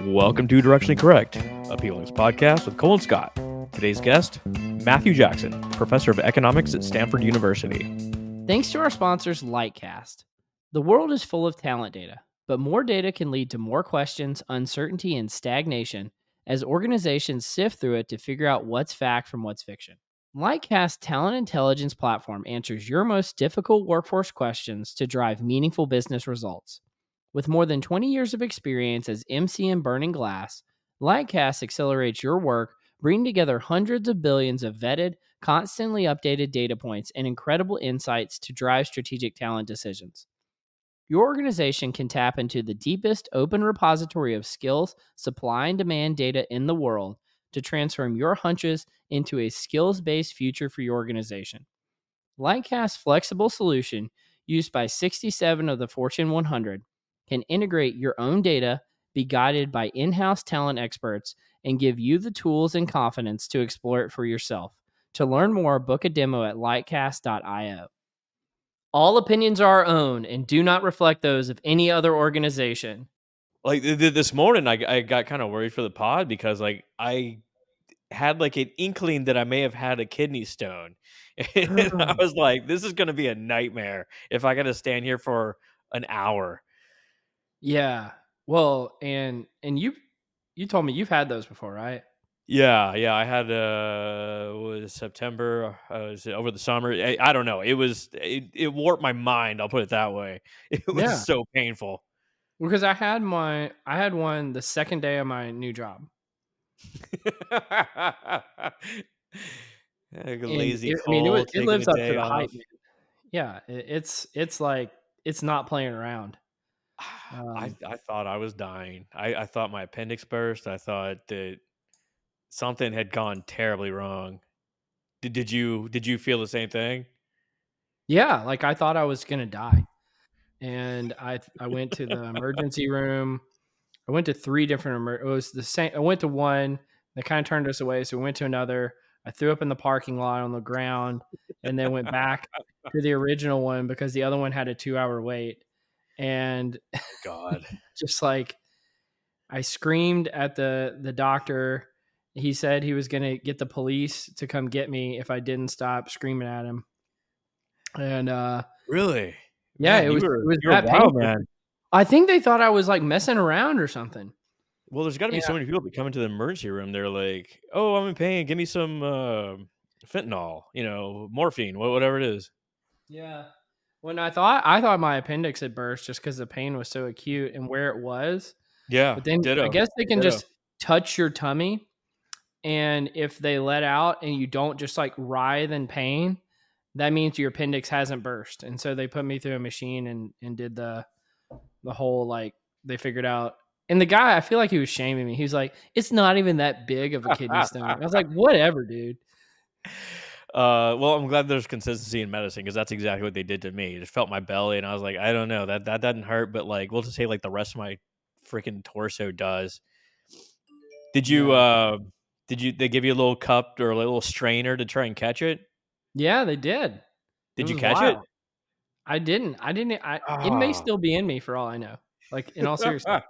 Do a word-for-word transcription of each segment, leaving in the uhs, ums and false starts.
Welcome to Directionally Correct, a P L X podcast with Cole and Scott. Today's guest, Matthew Jackson, professor of economics at Stanford University. Thanks to our sponsors, Lightcast. The world is full of talent data, but more data can lead to more questions, uncertainty, and stagnation as organizations sift through it to figure out what's fact from what's fiction. Lightcast talent intelligence platform answers your most difficult workforce questions to drive meaningful business results. With more than twenty years of experience as M C in burning glass, Lightcast accelerates your work, bringing together hundreds of billions of vetted, constantly updated data points and incredible insights to drive strategic talent decisions. Your organization can tap into the deepest open repository of skills, supply, and demand data in the world to transform your hunches into a skills-based future for your organization. Lightcast's flexible solution, used by sixty-seven of the Fortune one hundred, can integrate your own data, be guided by in-house talent experts, and give you the tools and confidence to explore it for yourself. To learn more, book a demo at lightcast dot io. All opinions are our own and do not reflect those of any other organization. Like th- th- this morning, I, I got kind of worried for the pod because like I had like an inkling that I may have had a kidney stone. And I was like, this is going to be a nightmare if I got to stand here for an hour. Yeah. Well, and and you you told me you've had those before, right? Yeah, yeah, I had uh was September uh, was it over the summer. I, I don't know. It was it, it warped my mind, I'll put it that way. It was Yeah. so painful. Because I had my I had one the second day of my new job. Like a And lazy it, I mean, it, was, Cole it taking lives a up to day the hype. off. Man. Yeah, it, it's it's like it's not playing around. I Um, I thought I was dying. I, I thought my appendix burst. I thought that something had gone terribly wrong. Did did you did you feel the same thing? yeah, like I thought I was gonna die, and I I went to the emergency room. I went to three different. Emer- it was the same. I went to one. They kind of turned us away, so we went to another. I threw up in the parking lot on the ground, and then went back to the original one because the other one had a two-hour wait. And God. just like I screamed at the the doctor. He said he was going to get the police to come get me if I didn't stop screaming at him. And uh, Really? yeah, Man, it you was were it was you're that wild, painful. man. I think they thought I was like messing around or something. Well, there's got to be Yeah. so many people that come into the emergency room. They're like, "Oh, I'm in pain. Give me some uh, fentanyl, you know, morphine, wha- whatever it is." Yeah. When I thought I thought my appendix had burst just because the pain was so acute and where it was. Yeah, But then I ditto, guess they can ditto. just touch your tummy, and if they let out and you don't just like writhe in pain, that means your appendix hasn't burst. And so they put me through a machine and and did the the whole like they figured out. And the guy, I feel like he was shaming me. He was like, "It's not even that big of a kidney stone." I was like, "Whatever, dude." Uh, well, I'm glad there's consistency in medicine because that's exactly what they did to me. It just felt my belly, and I was like, I don't know, that that doesn't hurt, but like, we'll just say like the rest of my freaking torso does. Did you? Yeah. Uh, did you? They give you a little cup or a little strainer to try and catch it? Yeah, they did. It Did you was catch it? wild. I didn't. I didn't. I It may Ah. still be in me for all I know. Like in all seriousness.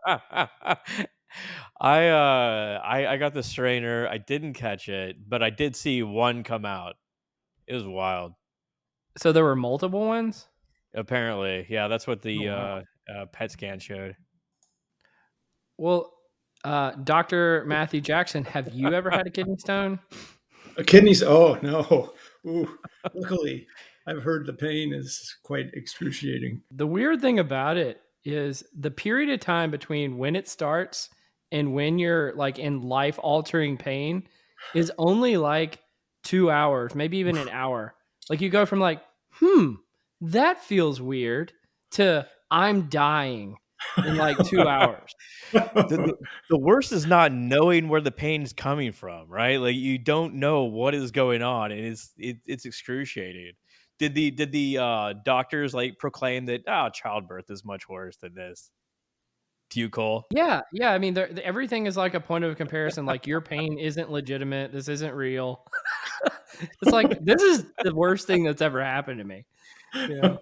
I uh I I got the strainer. I didn't catch it, but I did see one come out. It was wild. So there were multiple ones? Apparently, yeah, that's what Oh, the wow. uh, uh PET scan showed. Well, uh, Doctor Matthew Jackson, have you ever had a kidney stone? A kidneys. Oh no. Ooh. Luckily, I've heard the pain is quite excruciating. The weird thing about it is the period of time between when it starts and when you're like in life altering pain is only like two hours, maybe even an hour. Like you go from like, hmm, that feels weird to I'm dying in like two hours. The, the, the worst is not knowing where the pain's coming from, right? Like you don't know what is going on, and it's it, it's excruciating. Did the did the uh, doctors like proclaim that oh, childbirth is much worse than this? To you, Cole? Yeah, yeah. I mean, there, everything is like a point of comparison. Like your pain isn't legitimate. This isn't real. It's like this is the worst thing that's ever happened to me. You know?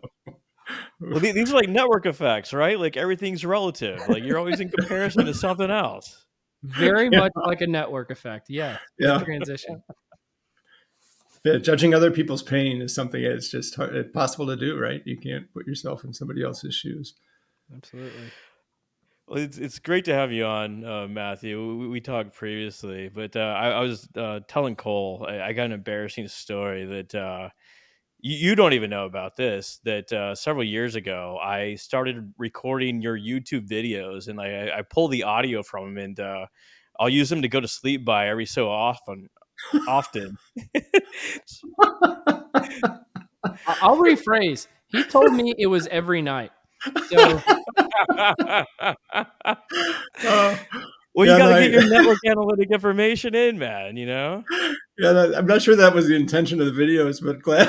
Well, these are like network effects, right? Like everything's relative. Like you're always in comparison to something else. Very Yeah. much like a network effect. Yes. Good Yeah. transition. Yeah, judging other people's pain is something that's just hard, impossible to do, right? You can't put yourself in somebody else's shoes. Absolutely. Well, it's it's great to have you on, uh, Matthew. We, we talked previously, but uh, I, I was uh, telling Cole I, I got an embarrassing story that uh, you, you don't even know about this. That uh, several years ago, I started recording your YouTube videos, and I, I I pull the audio from them, and uh, I'll use them to go to sleep by every so often. Often. I- I'll rephrase. He told me it was every night. So Uh, Well, you yeah, no, got to I, get your network analytic information in, man. You know. yeah, that, I'm not sure that was the intention of the videos, but glad.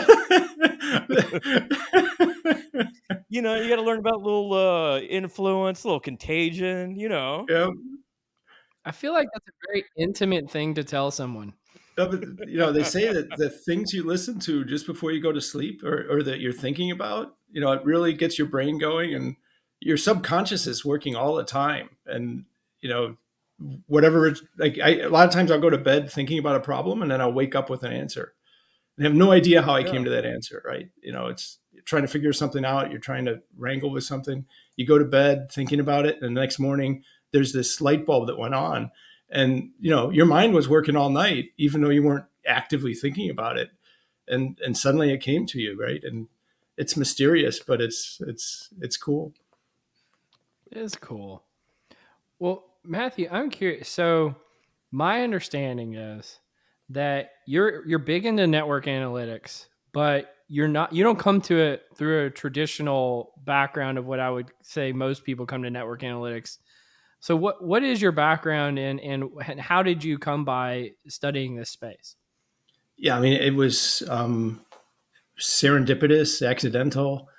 You know, you got to learn about little uh, influence, little contagion. You know. Yeah, I feel like that's a very intimate thing to tell someone. no, but you know, they say that the things you listen to just before you go to sleep, or, or that you're thinking about, you know, it really gets your brain going, and your subconscious is working all the time. And you know, whatever it's like, I, a lot of times I'll go to bed thinking about a problem, and then I'll wake up with an answer, and have no idea how I Yeah. came to that answer. Right? You know, it's you're trying to figure something out. You're trying to wrangle with something. You go to bed thinking about it, and the next morning there's this light bulb that went on, and you know your mind was working all night, even though you weren't actively thinking about it, and and suddenly it came to you, right? And it's mysterious, but it's it's it's cool. It is cool. Well, Matthew, I'm curious. So, my understanding is that you're you're big into network analytics, but you're not you don't come to it through a traditional background of what I would say most people come to network analytics. So, what what is your background in, and and how did you come by studying this space? Yeah, I mean, it was um, serendipitous, accidental.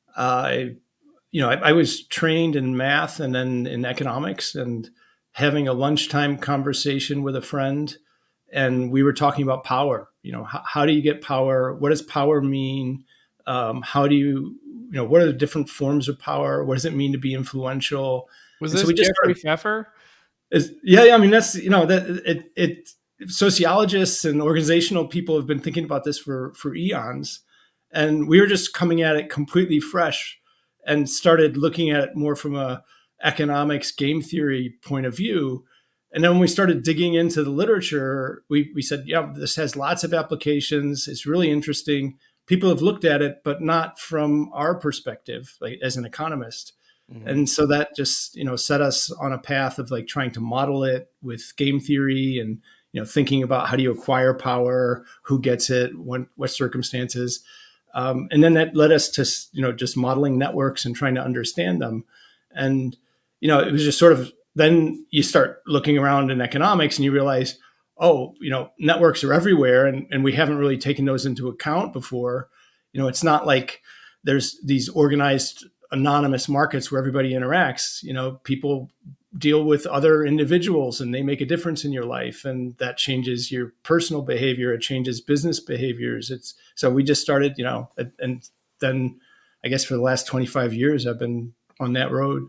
Uh, you know, I, I was trained in math and then in economics, and having a lunchtime conversation with a friend, and we were talking about power. You know, how, how do you get power? What does power mean? Um, how do you, you know, what are the different forms of power? What does it mean to be influential? Was And so this we just Jeffrey started, Pfeffer? is, yeah, yeah, I mean, that's, you know, that it, it, sociologists and organizational people have been thinking about this for, for eons. And we were just coming at it completely fresh, and started looking at it more from a economics game theory point of view. And then when we started digging into the literature, we, we said, yeah, this has lots of applications. It's really interesting. People have looked at it, but not from our perspective, like as an economist. Mhm. And so that just, you know, set us on a path of like trying to model it with game theory, and, you know, thinking about how do you acquire power, who gets it, when, what circumstances. Um, and then that led us to, you know, just modeling networks and trying to understand them. And, you know, it was just sort of, then you start looking around in economics and you realize, oh, you know, networks are everywhere, and, and we haven't really taken those into account before. You know, it's not like there's these organized anonymous markets where everybody interacts. You know, people deal with other individuals and they make a difference in your life, and that changes your personal behavior. It changes business behaviors. It's so we just started, you know, and then I guess for the last twenty-five years, I've been on that road.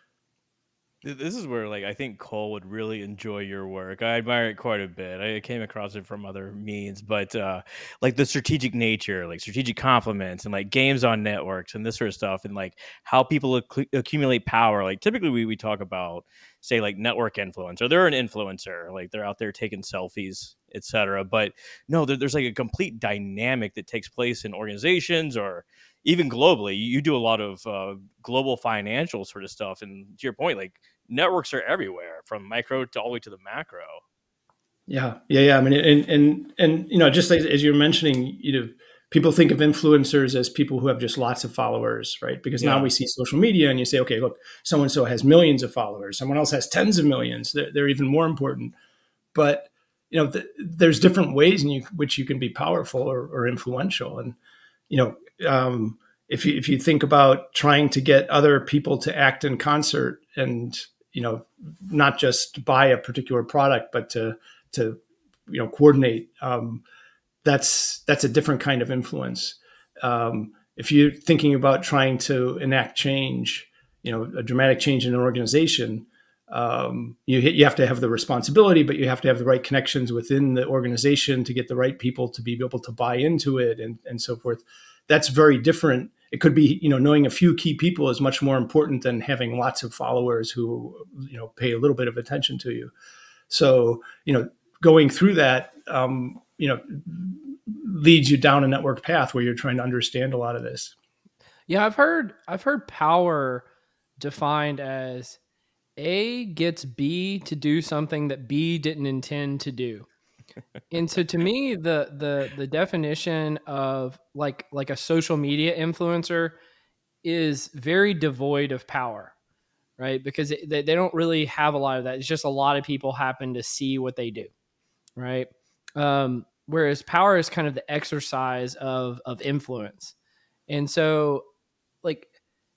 This is where, like, I think Cole would really enjoy your work. I admire it quite a bit. I came across it from other means, but uh, like the strategic nature, like strategic complements, and like games on networks and this sort of stuff, and like how people accu- accumulate power. Like typically, we we talk about, say, like network influencer. They're an influencer, like they're out there taking selfies, et cetera. But no, there, there's like a complete dynamic that takes place in organizations or even globally. You do a lot of uh, global financial sort of stuff, and to your point, like networks are everywhere from micro to all the way to the macro. Yeah, yeah, yeah. I mean, and and and you know, just like, as you're mentioning, you know, people think of influencers as people who have just lots of followers, right? Because now Yeah. we see social media, and you say, okay, look, so and so has millions of followers, someone else has tens of millions. They're, they're even more important. But you know, th- there's different ways in you, which you can be powerful or, or influential. And you know, um, if you if you think about trying to get other people to act in concert, and you know, not just buy a particular product, but to to you know coordinate, um, that's that's a different kind of influence. Um, if you're thinking about trying to enact change, you know, a dramatic change in an organization, Um, you you have to have the responsibility, but you have to have the right connections within the organization to get the right people to be able to buy into it, and and so forth. That's very different. It could be, you know, knowing a few key people is much more important than having lots of followers who, you know, pay a little bit of attention to you. So, you know, going through that, um, you know, leads you down a network path where you're trying to understand a lot of this. Yeah, I've heard I've heard power defined as A gets B to do something that B didn't intend to do. And so to me, the the the definition of like like a social media influencer is very devoid of power, right? Because it, they, they don't really have a lot of that. It's just a lot of people happen to see what they do, right? Um, whereas power is kind of the exercise of of influence. And so, like,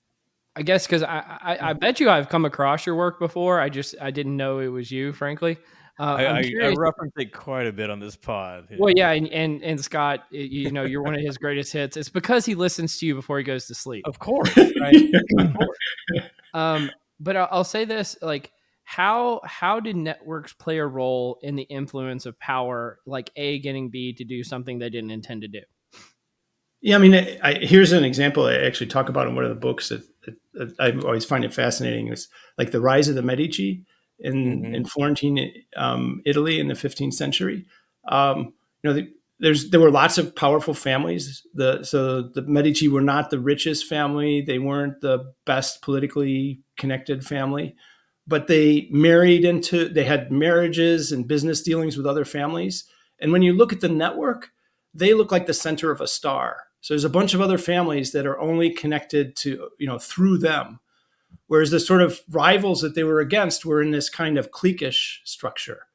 I guess because I, I I bet you I've come across your work before. I just I didn't know it was you, frankly. Uh, I, I'm I, I curious. reference it quite a bit on this pod. Well, yeah, and, and and Scott, you know, you're one of his greatest hits. It's because he listens to you before he goes to sleep, Of course. right? Of course. Um, but I'll, I'll say this: like, how how did networks play a role in the influence of power? Like A getting B to do something they didn't intend to do. Yeah, I mean, I, I, here's an example I actually talk about in one of the books that, that, that I always find it fascinating. It's like the rise of the Medici in Mm-hmm. in Florentine, um, Italy in the fifteenth century. Um, you know, the, there's there were lots of powerful families. The so the Medici were not the richest family. They weren't the best politically connected family, but they married into. They had marriages and business dealings with other families. And when you look at the network, they look like the center of a star. So there's a bunch of other families that are only connected to, you know, through them. Whereas the sort of rivals that they were against were in this kind of cliquish structure.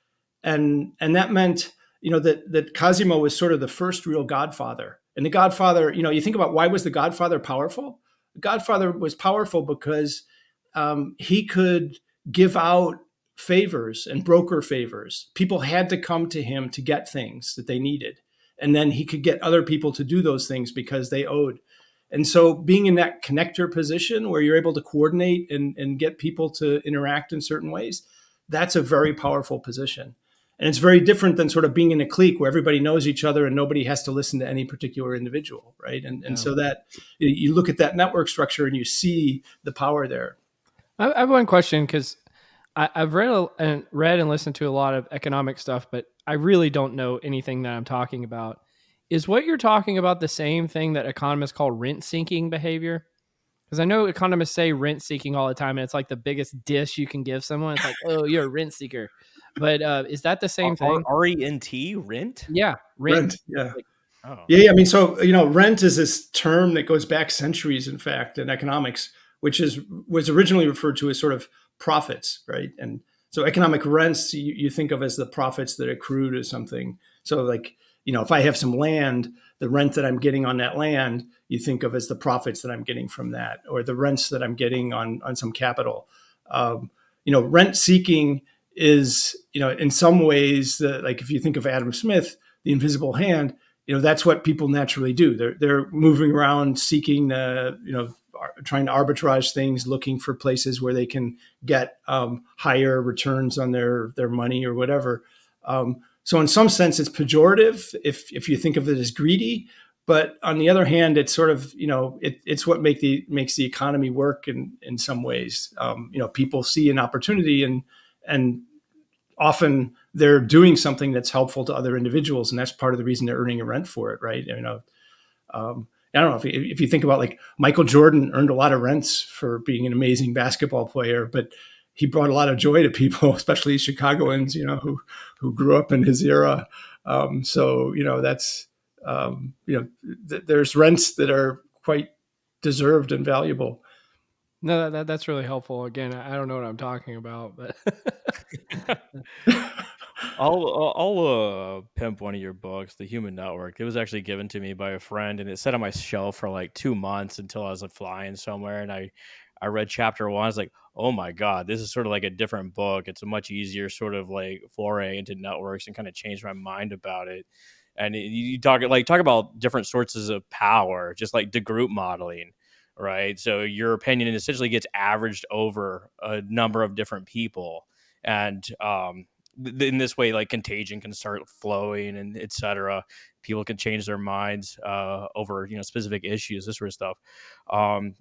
And and that meant, you know, that that Cosimo was sort of the first real godfather. And the godfather, you know, you think about why was the godfather powerful? The godfather was powerful because um, he could give out favors and broker favors. People had to come to him to get things that they needed. And then he could get other people to do those things because they owed. And so being in that connector position where you're able to coordinate and, and get people to interact in certain ways, that's a very powerful position. And it's very different than sort of being in a clique where everybody knows each other and nobody has to listen to any particular individual, right? And, and Yeah. so that you look at that network structure and you see the power there. I I have one question because I've read a, and read and listened to a lot of economic stuff, but I really don't know anything that I'm talking about. Is what you're talking about the same thing that economists call rent-seeking behavior? Because I know economists say rent-seeking all the time, and it's like the biggest dish you can give someone. It's like, oh, you're a rent seeker. But uh, is that the same thing? R E N T, rent? Yeah, rent. Rent, yeah. Like, Oh. Yeah, yeah. I mean, so, you know, rent is this term that goes back centuries, in fact, in economics, which is was originally referred to as sort of profits, right? And so economic rents you, you think of as the profits that accrue to something. So like, you know, if I have some land, the rent that I'm getting on that land, you think of as the profits that I'm getting from that, or the rents that I'm getting on on some capital. Um, you know, rent seeking is, you know, in some ways, the, like if you think of Adam Smith, the invisible hand, you know, that's what people naturally do. They're they're moving around, seeking, uh, you know, trying to arbitrage things, looking for places where they can get um, higher returns on their their money or whatever. Um, so in some sense, it's pejorative if if you think of it as greedy. But on the other hand, it's sort of, you know, it, it's what make the makes the economy work in in some ways. Um, you know, people see an opportunity and and often they're doing something that's helpful to other individuals, and that's part of the reason they're earning a rent for it, right? You know, um, I don't know if you, if you think about like Michael Jordan earned a lot of rents for being an amazing basketball player, but he brought a lot of joy to people, especially Chicagoans, you know, who who grew up in his era. Um, so you know, that's um, you know, th- there's rents that are quite deserved and valuable. no, that, that, that's really helpful. Again, I I don't know what I'm talking about, but I'll I'll I'll, uh, pimp one of your books, The Human Network. It was actually given to me by a friend, and it sat on my shelf for like two months until I was uh, flying somewhere, and I I read chapter one. I was like, oh my god, this is sort of like a different book. It's a much easier sort of like foray into networks, and kind of changed my mind about it. And it, you talk like talk about different sources of power, just like the group modeling. right? So your opinion essentially gets averaged over a number of different people. And um, th- in this way, like contagion can start flowing and et cetera. People can change their minds uh, over, you know, specific issues, this sort of stuff. Um,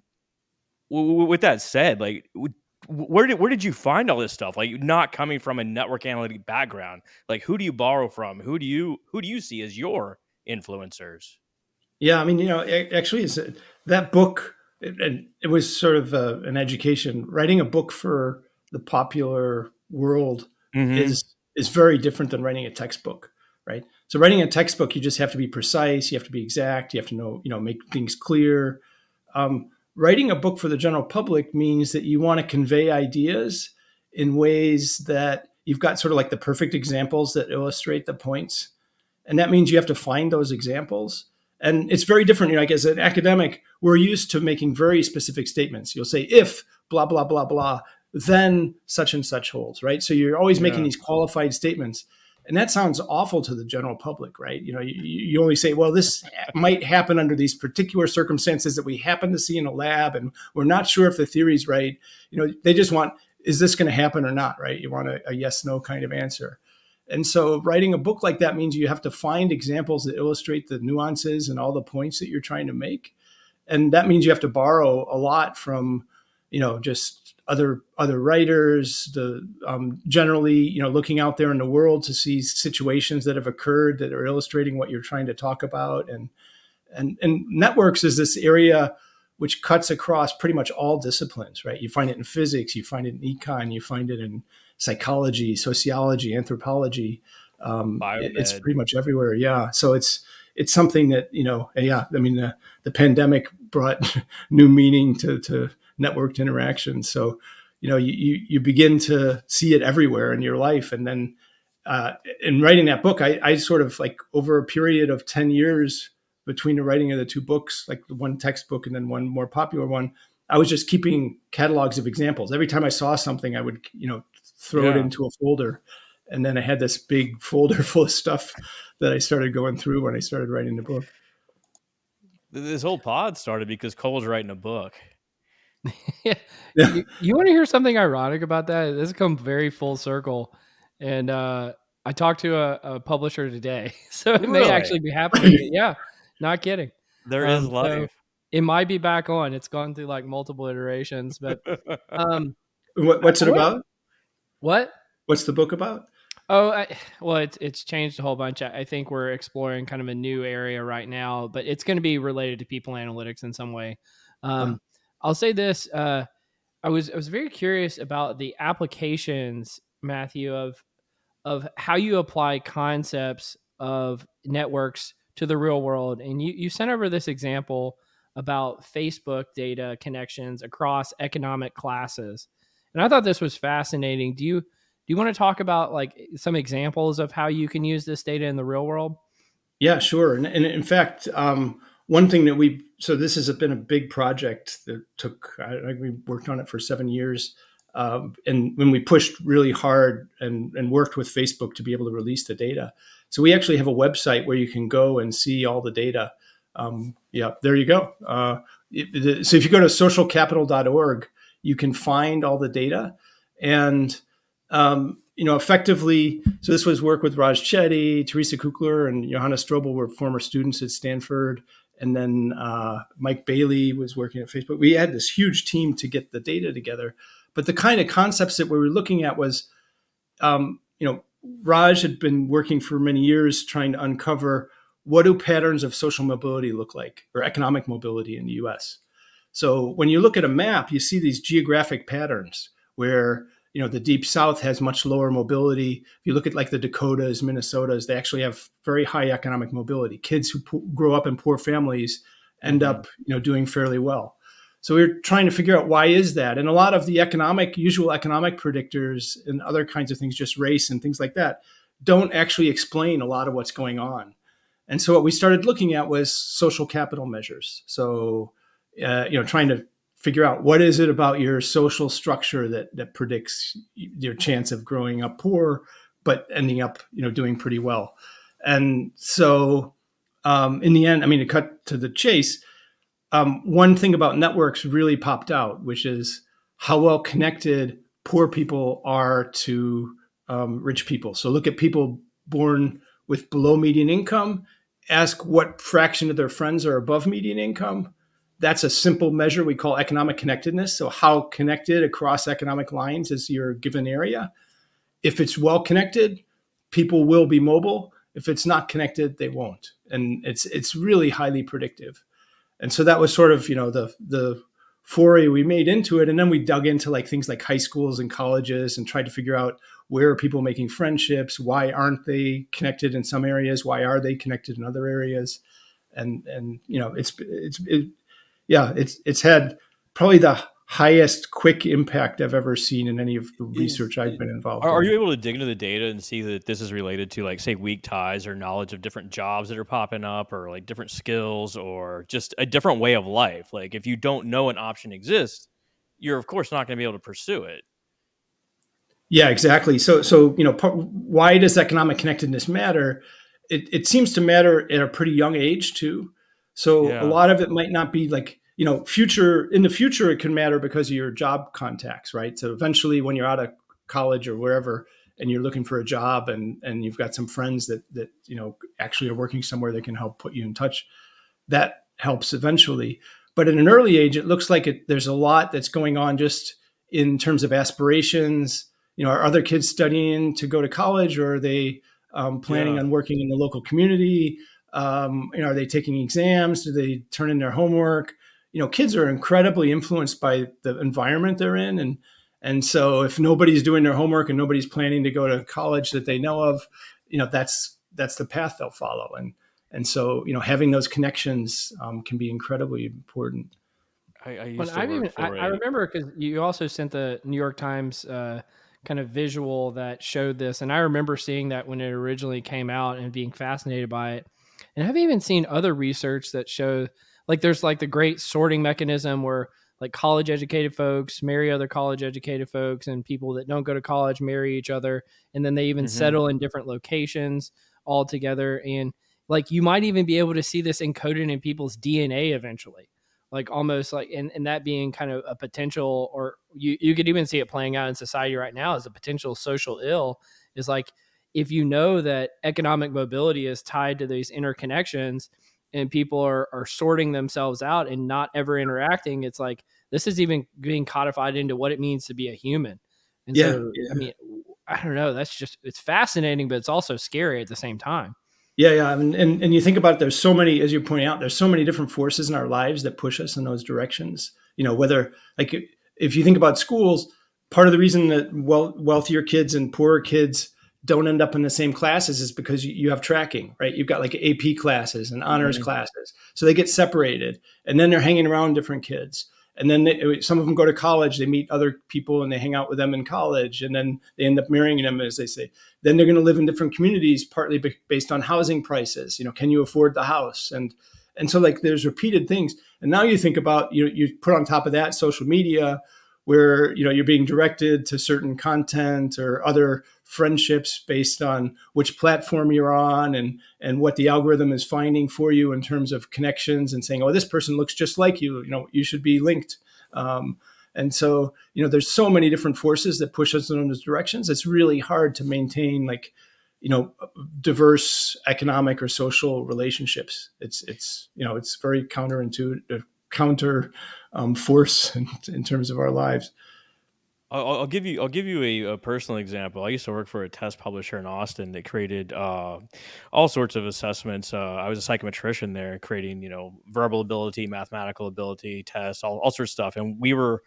w- w- with that said, like, w- where did where did you find all this stuff? Like, not coming from a network analytic background, like, who do you borrow from? Who do you who do you see as your influencers? Yeah, I mean, you know, a- actually, is that book, it, and it was sort of uh, an education. Writing a book for the popular world Hmm. is is very different than writing a textbook, right? So, writing a textbook, you just have to be precise, you have to be exact, you have to know, you know, make things clear. Um, Writing a book for the general public means that you want to convey ideas in ways that you've got sort of like the perfect examples that illustrate the points, and that means you have to find those examples. And it's very different. You know, like as an academic, we're used to making very specific statements. You'll say, if blah, blah, blah, blah, then such and such holds, right? So you're always making Yeah. these qualified statements. And that sounds awful to the general public, right? You know, you, you only say, well, this might happen under these particular circumstances that we happen to see in a lab, and we're not sure if the theory's right. You know, they just want, is this going to happen or not, right? You want a, a yes, no kind of answer. And so writing a book like that means you have to find examples that illustrate the nuances and all the points that you're trying to make. And that means you have to borrow a lot from, you know, just other other writers, the um, generally, you know, looking out there in the world to see situations that have occurred that are illustrating what you're trying to talk about. And and and networks is this area which cuts across pretty much all disciplines, right? You find it in physics, you find it in econ, you find it in psychology, sociology, anthropology. Um, it, it's Biomed. pretty much everywhere. Yeah. So it's it's something that, you know, yeah. I mean, the, the pandemic brought new meaning to to networked interactions. So, you know, you you, you begin to see it everywhere in your life, and then uh, in writing that book, I, I sort of like over a period of ten years between the writing of the two books, like the one textbook and then one more popular one, I was just keeping catalogs of examples. Every time I saw something, I would, you know, throw it Yeah. into a folder. And then I had this big folder full of stuff that I started going through when I started writing the book. Th- This whole pod started because Cole's writing a book. Yeah. Yeah. You, you want to hear something ironic about that? This has come very full circle. And uh, I talked to a, a publisher today, so it may Really? actually be happening. But yeah, not kidding. There is Um, so life. it might be back on. It's gone through like multiple iterations. But um, What, I, what's I it want about? what? What's the book about? Oh, I, well, it's it's changed a whole bunch. I, I think we're exploring kind of a new area right now, but it's going to be related to people analytics in some way. Uh, Um, I'll say this. Uh, I was I was very curious about the applications, Matthew, of of how you apply concepts of networks to the real world. And you you sent over this example about Facebook data connections across economic classes. And I thought this was fascinating. Do you do you want to talk about like some examples of how you can use this data in the real world? Yeah, sure. And, and in fact, um, one thing that we, so this has been a big project that took, I think we worked on it for seven years. Um, and when we pushed really hard and, and worked with Facebook to be able to release the data. So we actually have a website where you can go and see all the data. Um, yeah, there you go. Uh, it, so if you go to social capital dot org, you can find all the data. And um, you know, effectively, so this was work with Raj Chetty, Teresa Kukler, and Johanna Strobel were former students at Stanford. And then uh, Mike Bailey was working at Facebook. We had this huge team to get the data together. But the kind of concepts that we were looking at was, um, you know, Raj had been working for many years trying to uncover what do patterns of social mobility look like, or economic mobility in the U S. So when you look at a map, you see these geographic patterns where, you know, the deep south has much lower mobility. If you look at like the Dakotas, Minnesotas, they actually have very high economic mobility. Kids who po- grow up in poor families end Mhm. up, you know, doing fairly well. So we're trying to figure out why is that? And a lot of the economic, usual economic predictors and other kinds of things, just race and things like that, don't actually explain a lot of what's going on. And so what we started looking at was social capital measures. So, uh, you know, trying to figure out what is it about your social structure that that predicts your chance of growing up poor, but ending up, you know, doing pretty well. And so, um, in the end, I mean, to cut to the chase, um, one thing about networks really popped out, which is how well connected poor people are to um, rich people. So look at people born with below median income, ask what fraction of their friends are above median income. That's a simple measure we call economic connectedness. So how connected across economic lines is your given area? If it's well connected, people will be mobile. If it's not connected, they won't. And it's it's really highly predictive. And so that was sort of, you know, the the foray we made into it. And then we dug into like things like high schools and colleges and tried to figure out where are people making friendships? Why aren't they connected in some areas? Why are they connected in other areas? And and you know, it's it's it, yeah, it's it's had probably the highest quick impact I've ever seen in any of the research Is I've been involved are, are in. you able to dig into the data and see that this is related to like say weak ties or knowledge of different jobs that are popping up or like different skills or just a different way of life? Like if you don't know an option exists, you're of course not going to be able to pursue it. Yeah, exactly. So, so you know, par- why does economic connectedness matter? It, it seems to matter at a pretty young age too. So, a Yeah. lot of it might not be like you know, future in the future it can matter because of your job contacts, right? So, eventually, when you're out of college or wherever, and you're looking for a job, and and you've got some friends that that you know actually are working somewhere that can help put you in touch, that helps eventually. But at an early age, it looks like it, there's a lot that's going on just in terms of aspirations. You know, are other kids studying to go to college, or are they um, planning Yeah. on working in the local community? Um, you know, are they taking exams? Do they turn in their homework? You know, kids are incredibly influenced by the environment they're in, and and so if nobody's doing their homework and nobody's planning to go to college that they know of, you know, that's that's the path they'll follow. And and so, you know, having those connections um, can be incredibly important. I, I When used to I've work even I, for I a remember because you also sent the New York Times uh, kind of visual that showed this, and I remember seeing that when it originally came out and being fascinated by it. And I've even seen other research that show like there's like the great sorting mechanism where like college educated folks marry other college educated folks, and people that don't go to college marry each other, and then they even Mhm. settle in different locations all together. And like you might even be able to see this encoded in people's D N A eventually, like almost like and, and that being kind of a potential, or you, you could even see it playing out in society right now as a potential social ill, is like if you know that economic mobility is tied to these interconnections and people are, are sorting themselves out and not ever interacting, it's like this is even being codified into what it means to be a human. And Yeah, so I yeah, mean, I don't know, that's just it's fascinating, but it's also scary at the same time. yeah, yeah. And, and and you think about it, there's so many, as you're pointing out, there's so many different forces in our lives that push us in those directions. You know, whether like if you think about schools, part of the reason that well, wealthier kids and poorer kids don't end up in the same classes is because you, you have tracking, right? You've got like A P classes and honors Mhm. classes, so they get separated, and then they're hanging around different kids. And then they, some of them go to college, they meet other people and they hang out with them in college, and then they end up marrying them, as they say. Then they're going to live in different communities, partly based on housing prices. You know, can you afford the house? And and so like there's repeated things. And now you think about you you put on top of that social media, where you know you're being directed to certain content or other friendships based on which platform you're on, and and what the algorithm is finding for you in terms of connections, and saying, oh, this person looks just like you, you know, you should be linked. Um, and so, you know, there's so many different forces that push us in those directions. It's really hard to maintain like, you know, diverse economic or social relationships. It's, it's, you know, it's very counterintuitive, counter um, force in, in terms of our lives. I'll, I'll give you I'll give you a, a personal example. I used to work for a test publisher in Austin that created uh, all sorts of assessments. Uh, I was a psychometrician there, creating you know verbal ability, mathematical ability tests, all, all sorts of stuff. And we were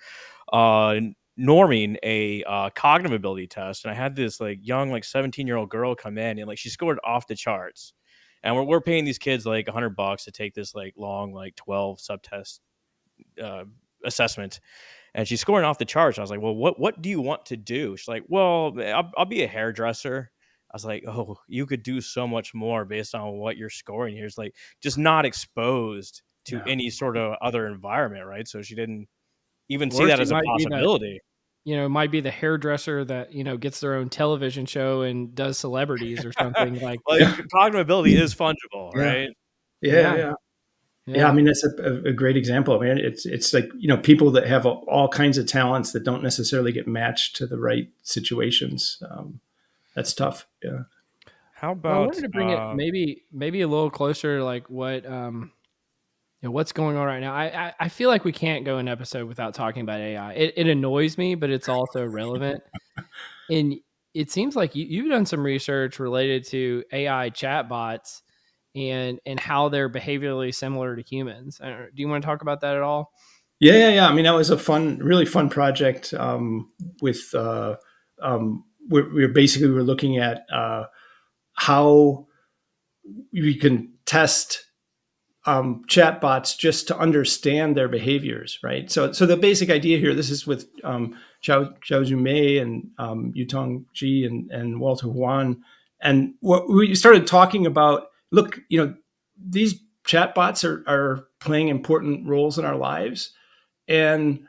uh, norming a uh, cognitive ability test. And I had this like young like seventeen year old girl come in, and like she scored off the charts. And we're we're paying these kids like a hundred bucks to take this like long like twelve subtest uh, assessment, and she's scoring off the charts. I was like, well, what what do you want to do? She's like, well, I'll, I'll be a hairdresser. I was like, oh, you could do so much more based on what you're scoring here. It's like just not exposed to Yeah. any sort of other environment, right? So she didn't even see Worse, that you as a might be the possibility. you know, might be the hairdresser that, you know, gets their own television show and does celebrities or something like Like Yeah. cognitive ability is fungible, Yeah. right? Yeah. yeah. Yeah. Yeah, I mean that's a, a great example. I mean, it's it's like you know people that have all kinds of talents that don't necessarily get matched to the right situations. Um, that's tough. Yeah. How Well, I about wanted to bring it uh, maybe maybe a little closer, like what um you know, what's going on right now. I, I I feel like we can't go an episode without talking about A I. It, it annoys me, but it's also relevant. And it seems like you, you've done some research related to A I chatbots and and how they're behaviorally similar to humans. I don't know, do you want to talk about that at all? Yeah, yeah, yeah. I mean, that was a fun, really fun project. Um, with uh, um, we're, we're basically we're looking at uh, how we can test um, chatbots just to understand their behaviors, right? So, so the basic idea here, this is with um, Xiao, Xiaozhu Mei and um, Yutong Ji and, and Walter Huan, and what we started talking about. Look, you know, these chatbots are are playing important roles in our lives, and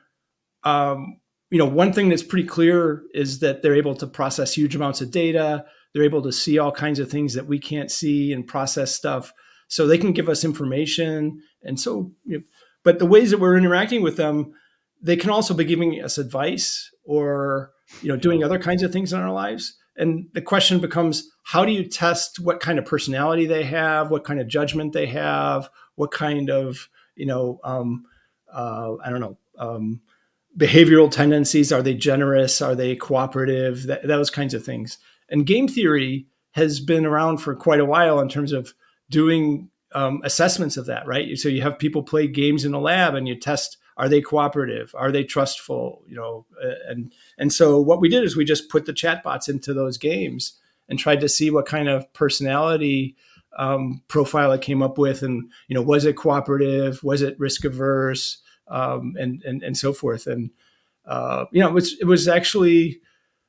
um, you know, one thing that's pretty clear is that they're able to process huge amounts of data. They're able to see all kinds of things that we can't see and process stuff. So they can give us information. And so, you know, but the ways that we're interacting with them, they can also be giving us advice or, you know, doing other kinds of things in our lives. And the question becomes, how do you test what kind of personality they have, what kind of judgment they have, what kind of, you know, um, uh, I don't know, um, behavioral tendencies. Are they generous? Are they cooperative? That, those kinds of things. And game theory has been around for quite a while in terms of doing um, assessments of that, right? So you have people play games in a lab and you test, are they cooperative? Are they trustful? You know, and and so what we did is we just put the chatbots into those games and tried to see what kind of personality um, profile it came up with. And, you know, was it cooperative? Was it risk averse? Um, and, and, and so forth. And, uh, you know, it was, it was actually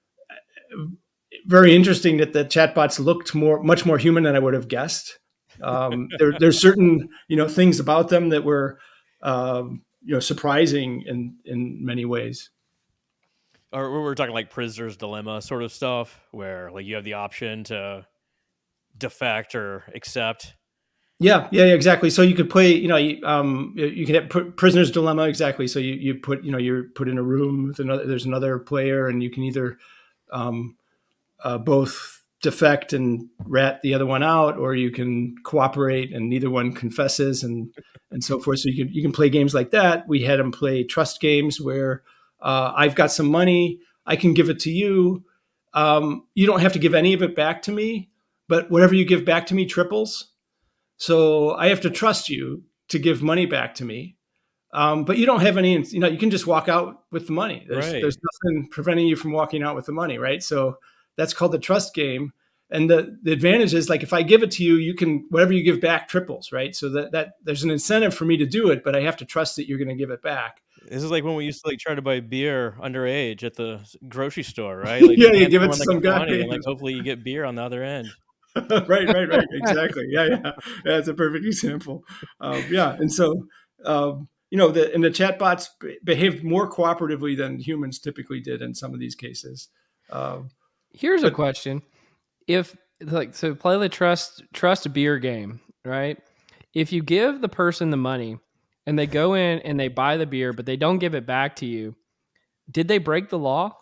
very interesting that the chatbots looked more, much more human than I would have guessed. Um, there, there's certain, you know, things about them that were, um, you know, surprising in, in many ways. or we're talking like prisoner's dilemma sort of stuff where like you have the option to defect or accept. Yeah, yeah, yeah, exactly. So you could play, you know, you, um, you could have pr- prisoner's dilemma. Exactly. So you, you put, you know, you're put in a room with another, there's another player and you can either, um, uh, both defect and rat the other one out, or you can cooperate and neither one confesses and, and so forth. So you can, you can play games like that. We had them play trust games where, uh, I've got some money, I can give it to you. Um, you don't have to give any of it back to me, but whatever you give back to me triples. So I have to trust you to give money back to me. Um, but you don't have any, you know, you can just walk out with the money. There's, Right. there's nothing preventing you from walking out with the money. Right. So that's called the trust game. And the, the advantage is like, if I give it to you, you can, whatever you give back triples. Right. So that, that there's an incentive for me to do it, but I have to trust that you're going to give it back. This is like when we used to like try to buy beer underage at the s- grocery store, right? Like Yeah. just You hand give it someone to like some a guy. twenty, and like hopefully you get beer on the other end. Right, right, right. Exactly. Yeah, yeah. That's a perfect example. Um, yeah. And so, um, you know, the and the chatbots be- behaved more cooperatively than humans typically did in some of these cases. Um, Here's a but question. If like so play the trust trust beer game, right? If you give the person the money and they go in and they buy the beer, but they don't give it back to you, did they break the law?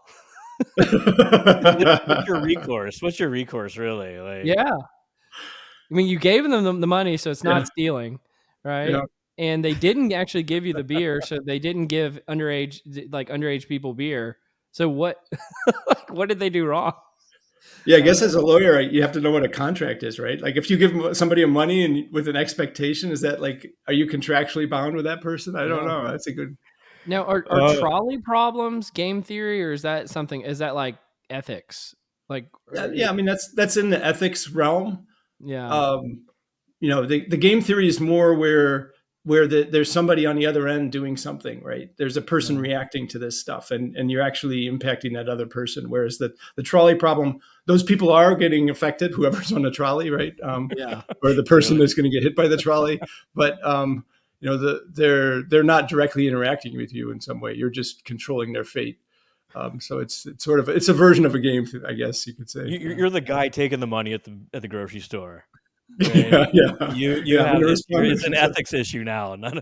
What, what's your recourse? What's your recourse, really? Like, Yeah. I mean, you gave them the, the money, so it's yeah, not stealing, right? yeah. And they didn't actually give you the beer, so they didn't give underage like underage people beer. So what like what did they do wrong? Yeah, I guess Uh, as a lawyer, you have to know what a contract is, right? Like if you give somebody a money and with an expectation, is that like, are you contractually bound with that person? I don't yeah. know. That's a good. Now, are are Uh, trolley problems game theory, or is that something? Is that like ethics? Like, yeah, or, yeah. I mean, that's that's in the ethics realm. yeah, Um, you know, the, the game theory is more where where the, there's somebody on the other end doing something, right? There's a person yeah, reacting to this stuff, and and you're actually impacting that other person. Whereas the the trolley problem, those people are getting affected, whoever's on the trolley, right? Um, yeah. or the person true. that's going to get hit by the trolley, but um, you know, the they're they're not directly interacting with you in some way. You're just controlling their fate. Um, so it's it's sort of it's a version of a game, I guess you could say. You, you're you're the guy taking the money at the at the grocery store. Right? Yeah, yeah, You you yeah. I'm have gonna it. respond It's to an that. ethics issue now. Not a,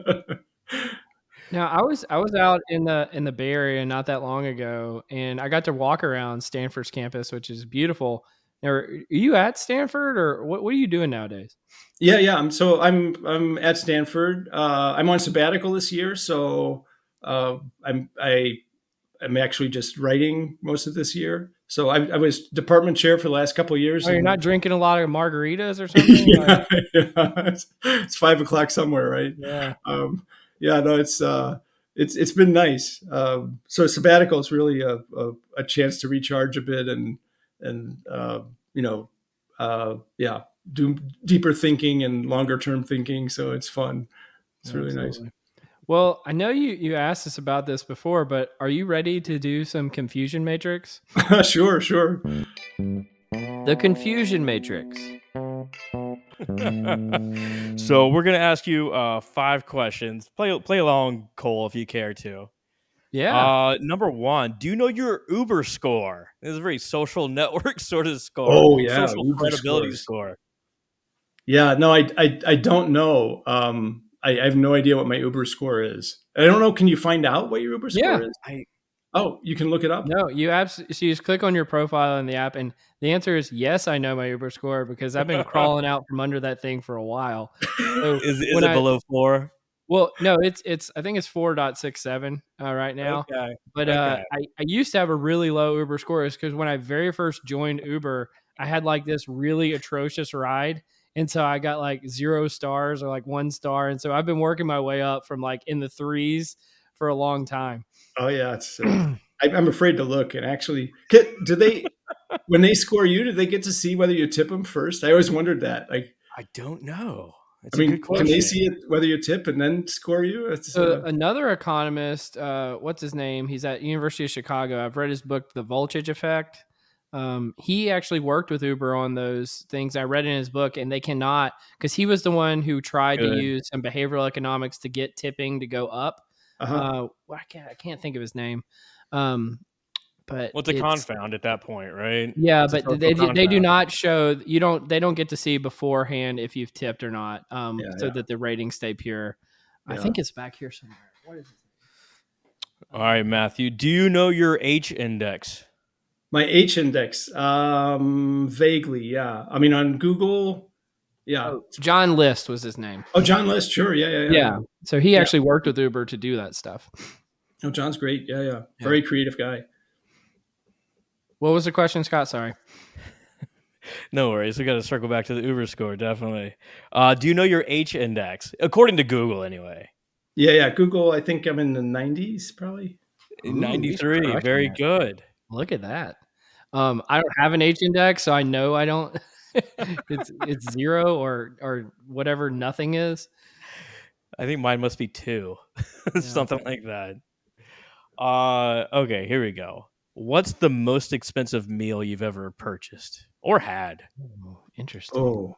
Now, I was I was out in the in the Bay Area not that long ago, and I got to walk around Stanford's campus, which is beautiful. Now, are are you at Stanford, or what? What are you doing nowadays? Yeah, yeah. I'm so I'm I'm at Stanford. Uh, I'm on sabbatical this year, so uh, I'm I I'm actually just writing most of this year. So I, I was department chair for the last couple of years, Oh, you're not and drinking a lot of margaritas or something? Like, yeah, yeah. It's, it's five o'clock somewhere, right? yeah, Um, yeah, no, it's uh, it's it's been nice. Um, so sabbatical is really a, a, a chance to recharge a bit and and uh, you know, uh, yeah, do deeper thinking and longer term thinking. So it's fun. It's really nice. absolutely. Well, I know you you asked us about this before, but are you ready to do some confusion matrix? Sure, sure. The confusion matrix. so we're gonna ask you uh, five questions. Play play along, Cole, if you care to. Yeah. Uh, number one, do you know your Uber score? This is a very social network sort of score, Oh yeah, social Uber credibility scores. score. Yeah, no, I I, I don't know. Um, I, I have no idea what my Uber score is. I don't know. Can you find out what your Uber Yeah. score is? I Oh, you can look it up. No, you absolutely. So you just click on your profile in the app, and the answer is yes. I know my Uber score because I've been crawling out from under that thing for a while. So is is when it I below four? well, no, it's it's I think it's four point six seven uh, right now. Okay, But uh, okay. I I used to have a really low Uber score, is because when I very first joined Uber, I had like this really atrocious ride, and so I got like zero stars or like one star, and so I've been working my way up from like in the threes for a long time. Oh yeah, it's. Uh, I, I'm afraid to look and actually. Can, do they when they score you? Do they get to see whether you tip them first? I always wondered that. Like, I don't know. I It's a good mean, can they question. see it whether you tip and then score you? It's, So uh, another economist, uh, what's his name? He's at University of Chicago. I've read his book, The Voltage Effect. Um, he actually worked with Uber on those things. I read in his book, and they cannot, because he was the one who tried to Good. use some behavioral economics to get tipping to go up. uh-huh. Uh, well, I can't, I can't think of his name. Um, but Well, it's a it's, confound at that point, right? yeah, It's a but social they they do confound. not show, you don't they don't get to see beforehand if you've tipped or not, um, Yeah, so yeah. that the ratings stay pure. I Yeah. think it's back here somewhere. What is it? All right, Matthew. Do you know your H index? My H index, um, vaguely, yeah. I mean, on Google, yeah. Oh, John List was his name. Oh, John List, sure, yeah, yeah, yeah. Yeah. So he Yeah. actually worked with Uber to do that stuff. Oh, John's great. Yeah, yeah. Very creative guy. What was the question, Scott? Sorry. No worries. We got to circle back to the Uber score, definitely. Uh, do you know your H index? According to Google, anyway. Yeah, yeah. Google, I think I'm in the nineties, probably. Ooh, ninety-three. he's crushing Very it. good. Look at that. Um, I don't have an H index, so I know I don't. it's it's zero or or whatever nothing is. I think mine must be two. Yeah. Something like that. Uh, okay, here we go. What's the most expensive meal you've ever purchased or had? Oh, interesting. Oh.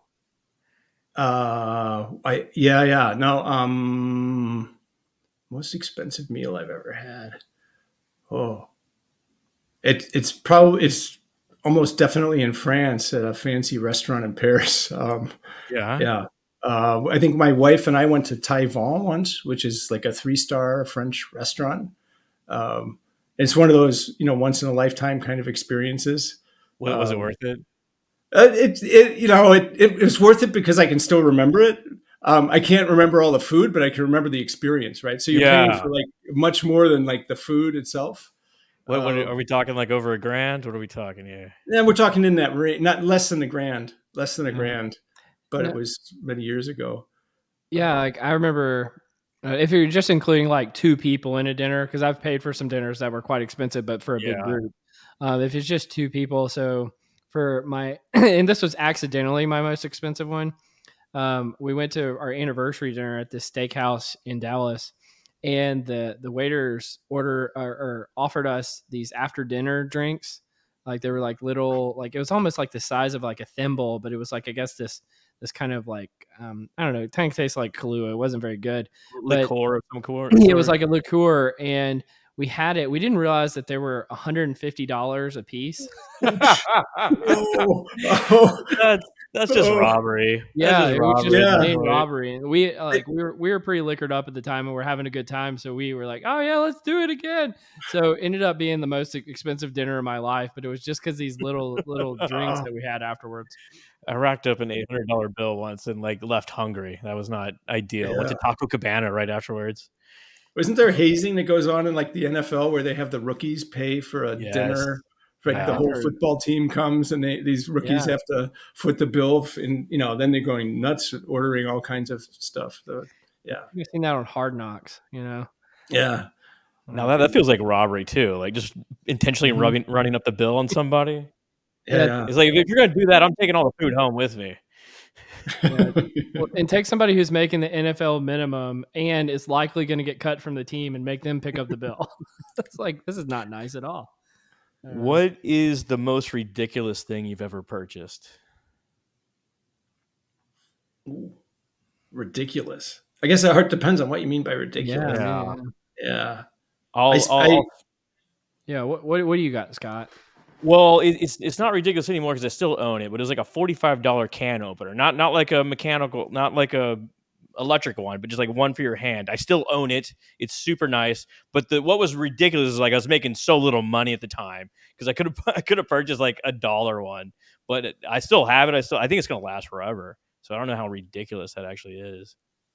Uh, I yeah, yeah. No, um, most expensive meal I've ever had. Oh, it it's probably it's almost definitely in France at a fancy restaurant in Paris. Um, Yeah. yeah. Uh, I think my wife and I went to Taïwan once, which is like a three star French restaurant. Um, it's one of those, you know, once in a lifetime kind of experiences. Was, was it Um, worth it? Uh, it, it, you know, it, it, it was worth it because I can still remember it. Um, I can't remember all the food, but I can remember the experience, right? So you're paying Yeah. for like much more than like the food itself. What, what Uh, are we talking, like over a grand? What are we talking here? yeah, we're talking in that range, not less than a grand, less than a Yeah. grand, but No. it was many years ago. Yeah, like I remember, uh, if you're just including like two people in a dinner, because I've paid for some dinners that were quite expensive, but for a big Yeah. group. Um, if it's just two people, so for my, and this was accidentally my most expensive one. Um, we went to our anniversary dinner at this steakhouse in Dallas, and the the waiters order or, or offered us these after dinner drinks. Like they were like little, like it was almost like the size of like a thimble, but it was like, I guess this this kind of like, um, I don't know, it kind of tastes like Kahlua. It wasn't very good, but Liqueur of some sort. it was like a liqueur, and we had it. We didn't realize that they were one hundred fifty dollars a piece. Oh, oh, that's That's just Oh. robbery. Yeah, That's just it was just robbery. Yeah. plain Right. robbery. And we uh, like we were we were pretty liquored up at the time, and we're having a good time. So we were like, "Oh yeah, let's do it again." So it ended up being the most expensive dinner of my life, but it was just because these little little drinks that we had afterwards. I racked up an eight hundred dollar bill once and like left hungry. That was not ideal. Went to Yeah. Taco Cabana right afterwards. Isn't there hazing that goes on in like the N F L where they have the rookies pay for a Yes. dinner? Like Yeah. the I've whole heard. football team comes and they, these rookies Yeah. have to foot the bill, and you know then they're going nuts, ordering all kinds of stuff. The, yeah, You've seen that on Hard Knocks, you know. yeah. Now that, that feels like robbery too. Like just intentionally Mhm. rubbing running up the bill on somebody. Yeah, Yeah. It's like if you're gonna do that, I'm taking all the food home with me. Yeah. Well, and take somebody who's making the N F L minimum and is likely going to get cut from the team and make them pick up the bill. It's like, this is not nice at all. Uh, What is the most ridiculous thing you've ever purchased? Ooh, ridiculous. I guess that depends on what you mean by Yeah. ridiculous. Yeah. Yeah. Yeah. I'll, I- I'll, I- I'll Yeah. What, what, what do you got, Scott? Well, it, it's it's not ridiculous anymore because I still own it, but it was like a forty-five dollar can opener, not not like a mechanical, not like a electric one, but just like one for your hand. I still own it. It's super nice. But the what was ridiculous is like I was making so little money at the time because I could have I could have purchased like a dollar one, but it, I still have it. I still I think it's gonna last forever. So I don't know how ridiculous that actually is.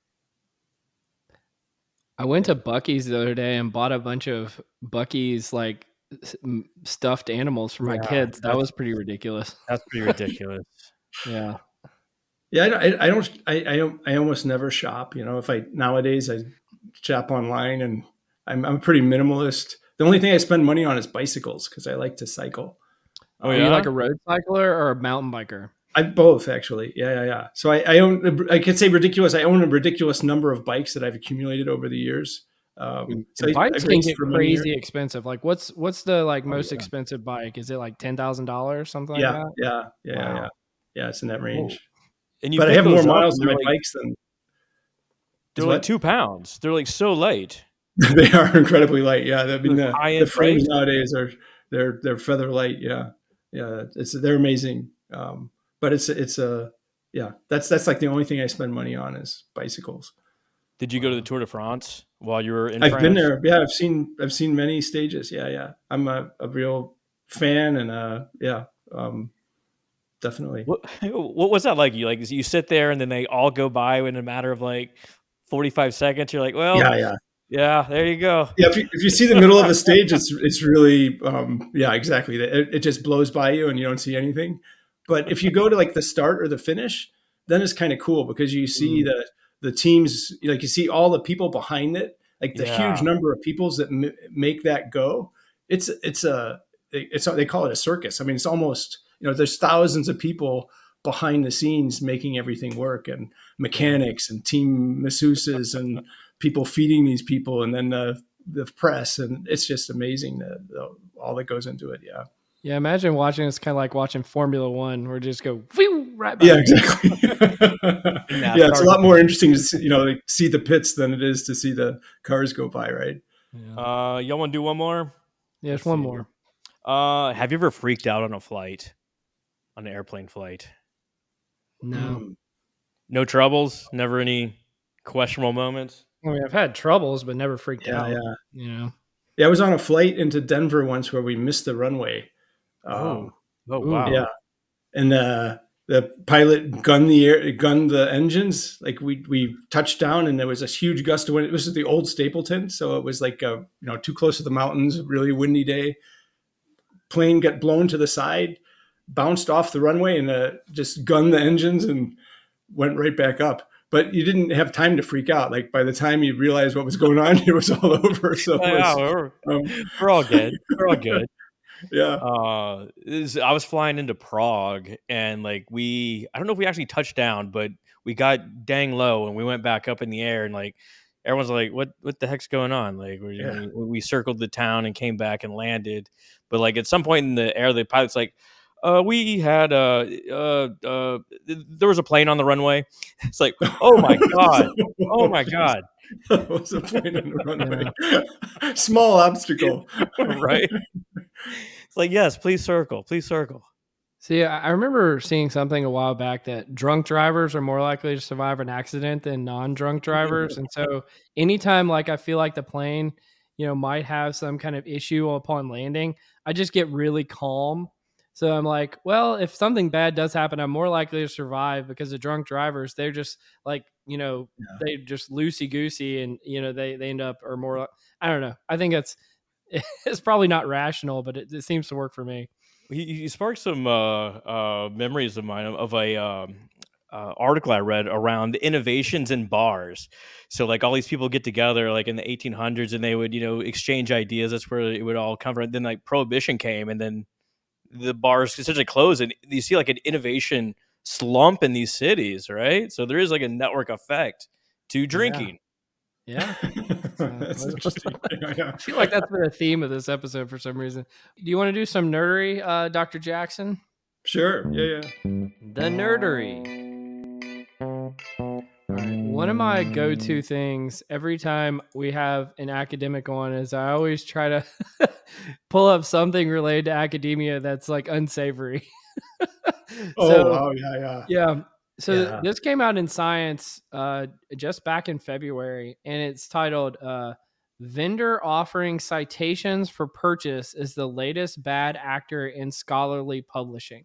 I went to Buc-ee's the other day and bought a bunch of Buc-ee's like s- m- stuffed animals for my Yeah, kids. That that's- was pretty ridiculous. That's pretty ridiculous. Yeah. Yeah, I, I- I don't. I, I don't. I almost never shop. You know, if I nowadays I shop online, and I'm I'm pretty minimalist. The only thing I spend money on is bicycles because I like to cycle. Oh, Are yeah? you like a road cycler or a mountain biker? I both actually. Yeah, yeah, yeah. So I, I own. I could say ridiculous. I own a ridiculous number of bikes that I've accumulated over the years. Um, so I- Bikes I've can raced get for many years. crazy expensive. Like, what's what's the like Oh, most yeah. expensive bike? Is it like ten thousand dollars, something like Yeah, that? yeah, yeah, Wow. yeah. Yeah, it's in that range. And you But I pick have more those up, miles and on they're my like, bikes than they're what? like two pounds. They're like so light. They are incredibly light. Yeah, I mean Those the, high-end the frames bikes? nowadays are they're they're feather light. Yeah, yeah, it's they're amazing. Um, but it's it's a yeah, that's that's like the only thing I spend money on is bicycles. Did you go to the Tour de France while you were in I've France? been there. Yeah, I've seen I've seen many stages. Yeah, yeah. I'm a, a real fan, and uh, yeah, um, definitely. What, what was that like? You like you sit there and then they all go by in a matter of like forty-five seconds. You're like, well, Yeah, yeah. yeah, there you go. Yeah, if you, if you see the middle of a stage, it's it's really um, yeah, exactly. It, it just blows by you and you don't see anything. But if you go to like the start or the finish, then it's kind of cool because you see Mm. the the teams, like you see all the people behind it, like the Yeah. huge number of peoples that m- make that go. It's it's a it's they call it a circus. I mean, it's almost you know there's thousands of people behind the scenes making everything work, and mechanics and team masseuses and people feeding these people, and then the the press, and it's just amazing the, the, all that goes into it. Yeah. Yeah, imagine watching it's kind of like watching Formula One, where it just go whew, right by. Yeah, you. exactly. Yeah, it's a lot more interesting to see, you know like, see the pits than it is to see the cars go by, right? Yeah, Uh, y'all want to do one more? yeah let's there's one see more. Uh, have you ever freaked out on a flight, on an airplane flight? No, Mm. No troubles. Never any questionable moments. I mean I've had troubles, but never freaked Yeah, out. yeah. You know. Yeah, I was on a flight into Denver once where we missed the runway. Um, Oh Ooh. wow. Yeah, and uh, the pilot gunned the air, gunned the engines. Like we we touched down, and there was this huge gust of wind. This was the old Stapleton, so it was like uh you know too close to the mountains. Really windy day. Plane got blown to the side, bounced off the runway, and uh, just gunned the engines and went right back up. But you didn't have time to freak out. Like by the time you realized what was going on, it was all over. So it Oh, yeah, was, we're, um, we're all good. We're all good. yeah. Uh, this- I was flying into Prague, and like we, I don't know if we actually touched down, but we got dang low, and we went back up in the air, and like everyone's like, "What? What the heck's going on?" Like we, Yeah. we, we circled the town and came back and landed, but like at some point in the air, the pilot's like, "Uh, we had uh, uh, uh, th- there was a plane on the runway." It's like, oh my god, oh my god, What's the point on the runway? Small obstacle. right? It's like, yes, please circle, please circle. See, I I remember seeing something a while back that drunk drivers are more likely to survive an accident than non-drunk drivers. And so anytime like I feel like the plane, you know, might have some kind of issue upon landing, I just get really calm. So I'm like, well, if something bad does happen, I'm more likely to survive because the drunk drivers, they're just like, you know, Yeah. they just loosey goosey and, you know, they, they end up or more, I don't know. I think it's, it's probably not rational, but it, it seems to work for me. He, he sparked some uh, uh, memories of mine of, of a um, uh, article I read around the innovations in bars. So like all these people get together like in the eighteen hundreds and they would, you know, exchange ideas. That's where it would all come from. Then like prohibition came and then the bars essentially closed and you see like an innovation slump in these cities, right? So there is like a network effect to Yeah. drinking. Yeah. So, That's interesting. Yeah, yeah. I feel like that's been a theme of this episode for some reason. Do you want to do some nerdery, uh, Doctor Jackson? Sure. Yeah, yeah. The nerdery. All right. One of my go-to things every time we have an academic on is I always try to pull up something related to academia that's like unsavory. Oh, So wow. Yeah, yeah. yeah. So Yeah. this came out in Science uh, just back in February, and it's titled uh, "Vendor Offering Citations for Purchase is the Latest Bad Actor in Scholarly Publishing."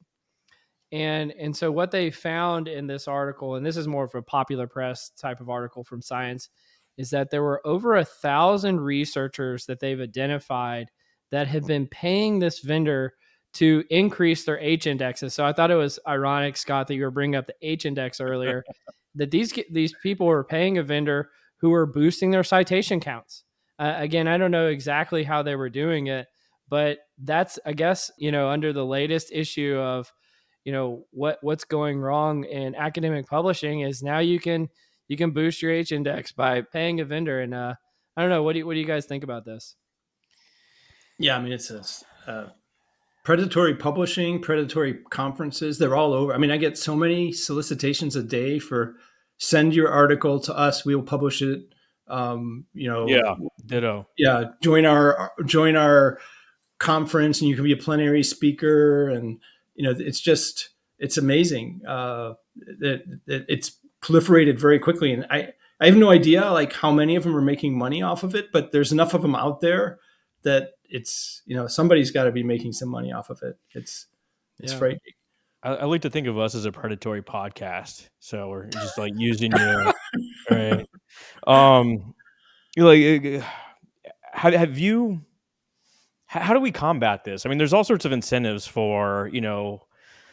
And and so what they found in this article, and this is more of a popular press type of article from Science, is that there were over a thousand researchers that they've identified that have been paying this vendor to increase their H indexes. So I thought it was ironic, Scott, that you were bringing up the H index earlier, that these these people were paying a vendor who were boosting their citation counts. Uh, again, I don't know exactly how they were doing it, but that's, I guess, you know, under the latest issue of, you know, what what's going wrong in academic publishing is now you can you can boost your H index by paying a vendor. And uh, I don't know, what do you, what do you guys think about this? Yeah, I mean, it's a uh, predatory publishing, predatory conferences. They're all over. I mean, I get so many solicitations a day for send your article to us. We will publish it. Um, you know, Yeah, ditto. yeah, join our join our conference, and you can be a plenary speaker. And you know, it's just it's amazing uh, that, that it's proliferated very quickly. And I I have no idea like how many of them are making money off of it, but there's enough of them out there that it's, you know, somebody's got to be making some money off of it. It's it's Yeah. frightening. I, I like to think of us as a predatory podcast, so we're just like using you, right? Um, you like, uh, have have you? How, how do we combat this? I mean, there's all sorts of incentives for you know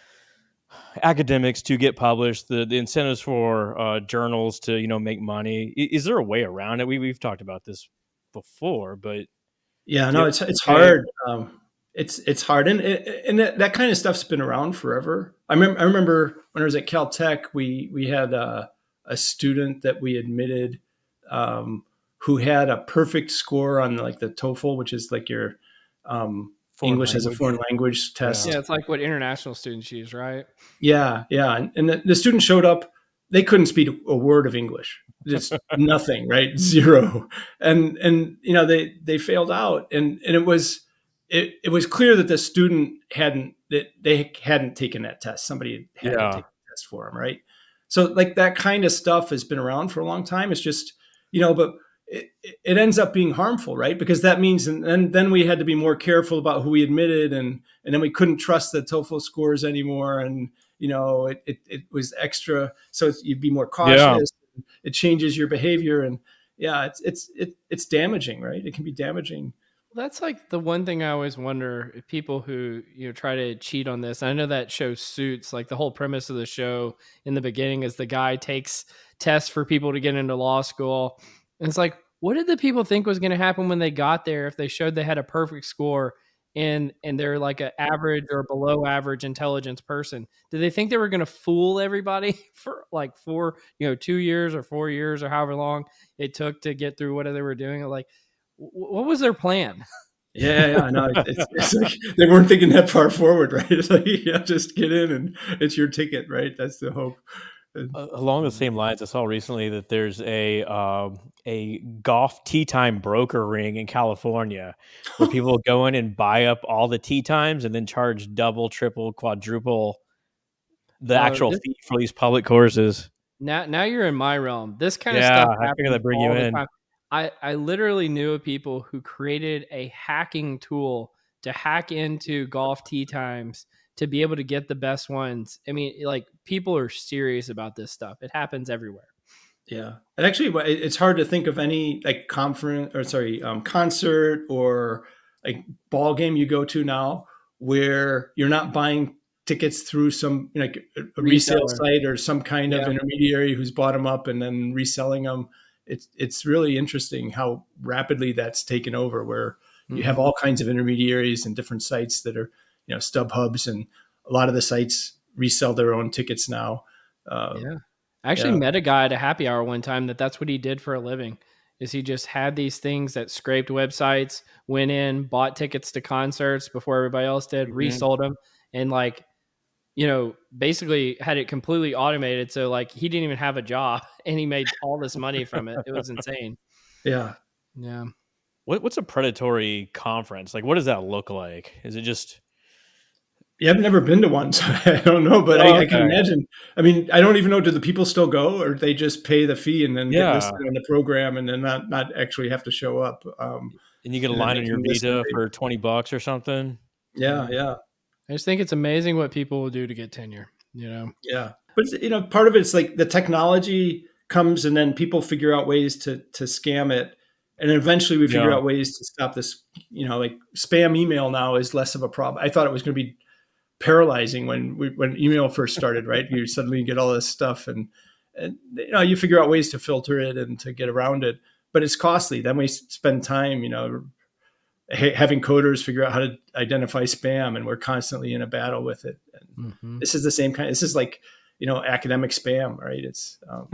academics to get published. The the incentives for uh, journals to you know make money. I- Is there a way around it? We we've talked about this before, but Yeah, do no, you- it's it's okay. hard. Um, it's it's hard, and and that, that kind of stuff's been around forever. I remember I remember when I was at Caltech, we we had a, a student that we admitted um, who had a perfect score on like the TOEFL, which is like your um, Foreign English as a language. foreign language test. Yeah, it's like what international students use, right? Yeah, yeah. And, and the, the student showed up. They couldn't speak a word of English. Just nothing, right? Zero. And and you know they they failed out. And and it was it it was clear that the student hadn't that they hadn't taken that test. Somebody had Yeah. to take the test for him, right? So like that kind of stuff has been around for a long time. It's just you know, but it, it ends up being harmful, right? Because that means, and then, then we had to be more careful about who we admitted, and and then we couldn't trust the TOEFL scores anymore, and you know, it it, it was extra, so it's, you'd be more cautious. Yeah. It changes your behavior, and yeah, it's it's it, it's damaging, right? It can be damaging. That's like the one thing I always wonder if people who, you know, try to cheat on this. I know that show Suits, like the whole premise of the show in the beginning is the guy takes tests for people to get into law school. And it's like, what did the people think was going to happen when they got there if they showed they had a perfect score and and they're like an average or below average intelligence person? Did they think they were going to fool everybody for like four, you know, two years or four years or however long it took to get through whatever they were doing? Like, what was their plan? Yeah, yeah, no, it's, it's like they weren't thinking that far forward, right? It's like, yeah, just get in and it's your ticket, right? That's the hope. Uh, along the same lines, I saw recently that there's a um, a golf tee time broker ring in California where people go in and buy up all the tee times and then charge double, triple, quadruple the Oh, actual this fee for these public courses. now now you're in my realm. This kind of Yeah, stuff I figured happens I'd bring you all the in. time. I I literally knew of people who created a hacking tool to hack into golf tee times to be able to get the best ones. I mean, like people are serious about this stuff. It happens everywhere. Yeah, and actually, wha- it- it's hard to think of any like conference or sorry, um, concert or like ball game you go to now where you're not buying tickets through some like a a resale Reseller. site or some kind of Yeah. intermediary who's bought them up and then reselling them. It's it's really interesting how rapidly that's taken over. Where you have Mhm. all kinds of intermediaries and different sites that are you know stub hubs, and a lot of the sites resell their own tickets now. Uh, Yeah. I actually yeah, met a guy at a happy hour one time that that's what he did for a living. Is he just had these things that scraped websites, went in, bought tickets to concerts before everybody else did, Mhm. resold them, and like, you know, basically had it completely automated. So like he didn't even have a job and he made all this money from it. It was insane. yeah. Yeah. What what's a predatory conference? Like, what does that look like? Is it just Yeah, I've never been to one, so I don't know, but Oh, I, I can okay. imagine. I mean, I don't even know. Do the people still go, or they just pay the fee and then get Yeah, listed on the program, and then not not actually have to show up, um, and you get a and then line they on your can list their Visa pay. for twenty bucks or something? Yeah, Yeah. yeah, I just think it's amazing what people will do to get tenure, you know? yeah. But it's, you know, part of it's like the technology comes, and then people figure out ways to to scam it, and then eventually we figure Yeah. out ways to stop this. You know, like spam email now is less of a problem. I thought it was going to be paralyzing when we, when email first started, right? You suddenly get all this stuff, and and you know you figure out ways to filter it and to get around it, but it's costly. Then we spend time, you know, ha- having coders figure out how to identify spam, and we're constantly in a battle with it. And Hmm. this is the same kind. This is like you know academic spam, right? It's um,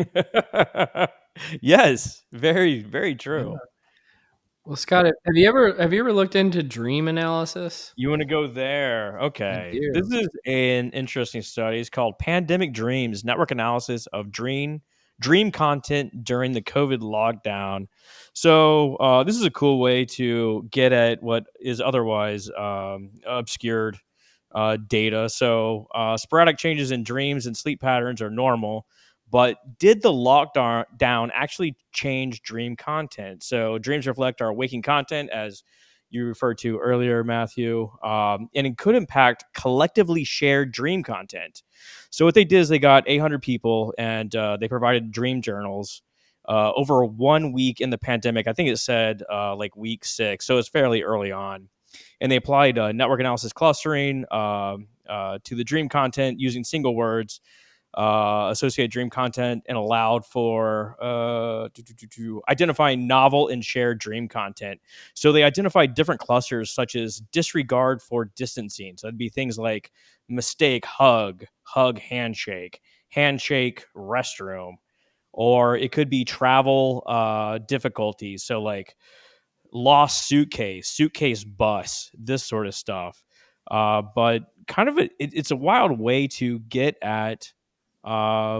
Yes, very, very true. yeah. Well, Scott, have you ever have you ever looked into dream analysis? You wanna go there? I Okay. This do. is an interesting study. It's called Pandemic Dreams: Network Analysis of Dream Dream Content During the COVID Lockdown. So, uh, this is a cool way to get at what is otherwise, um, obscured, uh, data. So, uh, sporadic changes in dreams and sleep patterns are normal, but did the lockdown down actually change dream content? So, dreams reflect our waking content, as you referred to earlier, Matthew, um, and it could impact collectively shared dream content. So what they did is they got eight hundred people and uh, they provided dream journals uh, over one week in the pandemic. I think it said uh, like week six, so it's fairly early on. And they applied uh, network analysis clustering um uh, to the dream content using single words, uh, associated dream content, and allowed for uh, to, to, to, to identifying novel and shared dream content. So they identified different clusters such as disregard for distancing. So that'd be things like mistake, hug, hug, handshake, handshake, restroom, or it could be travel uh, difficulties. So like lost suitcase, suitcase bus, this sort of stuff. Uh, but kind of a, it, it's a wild way to get at uh,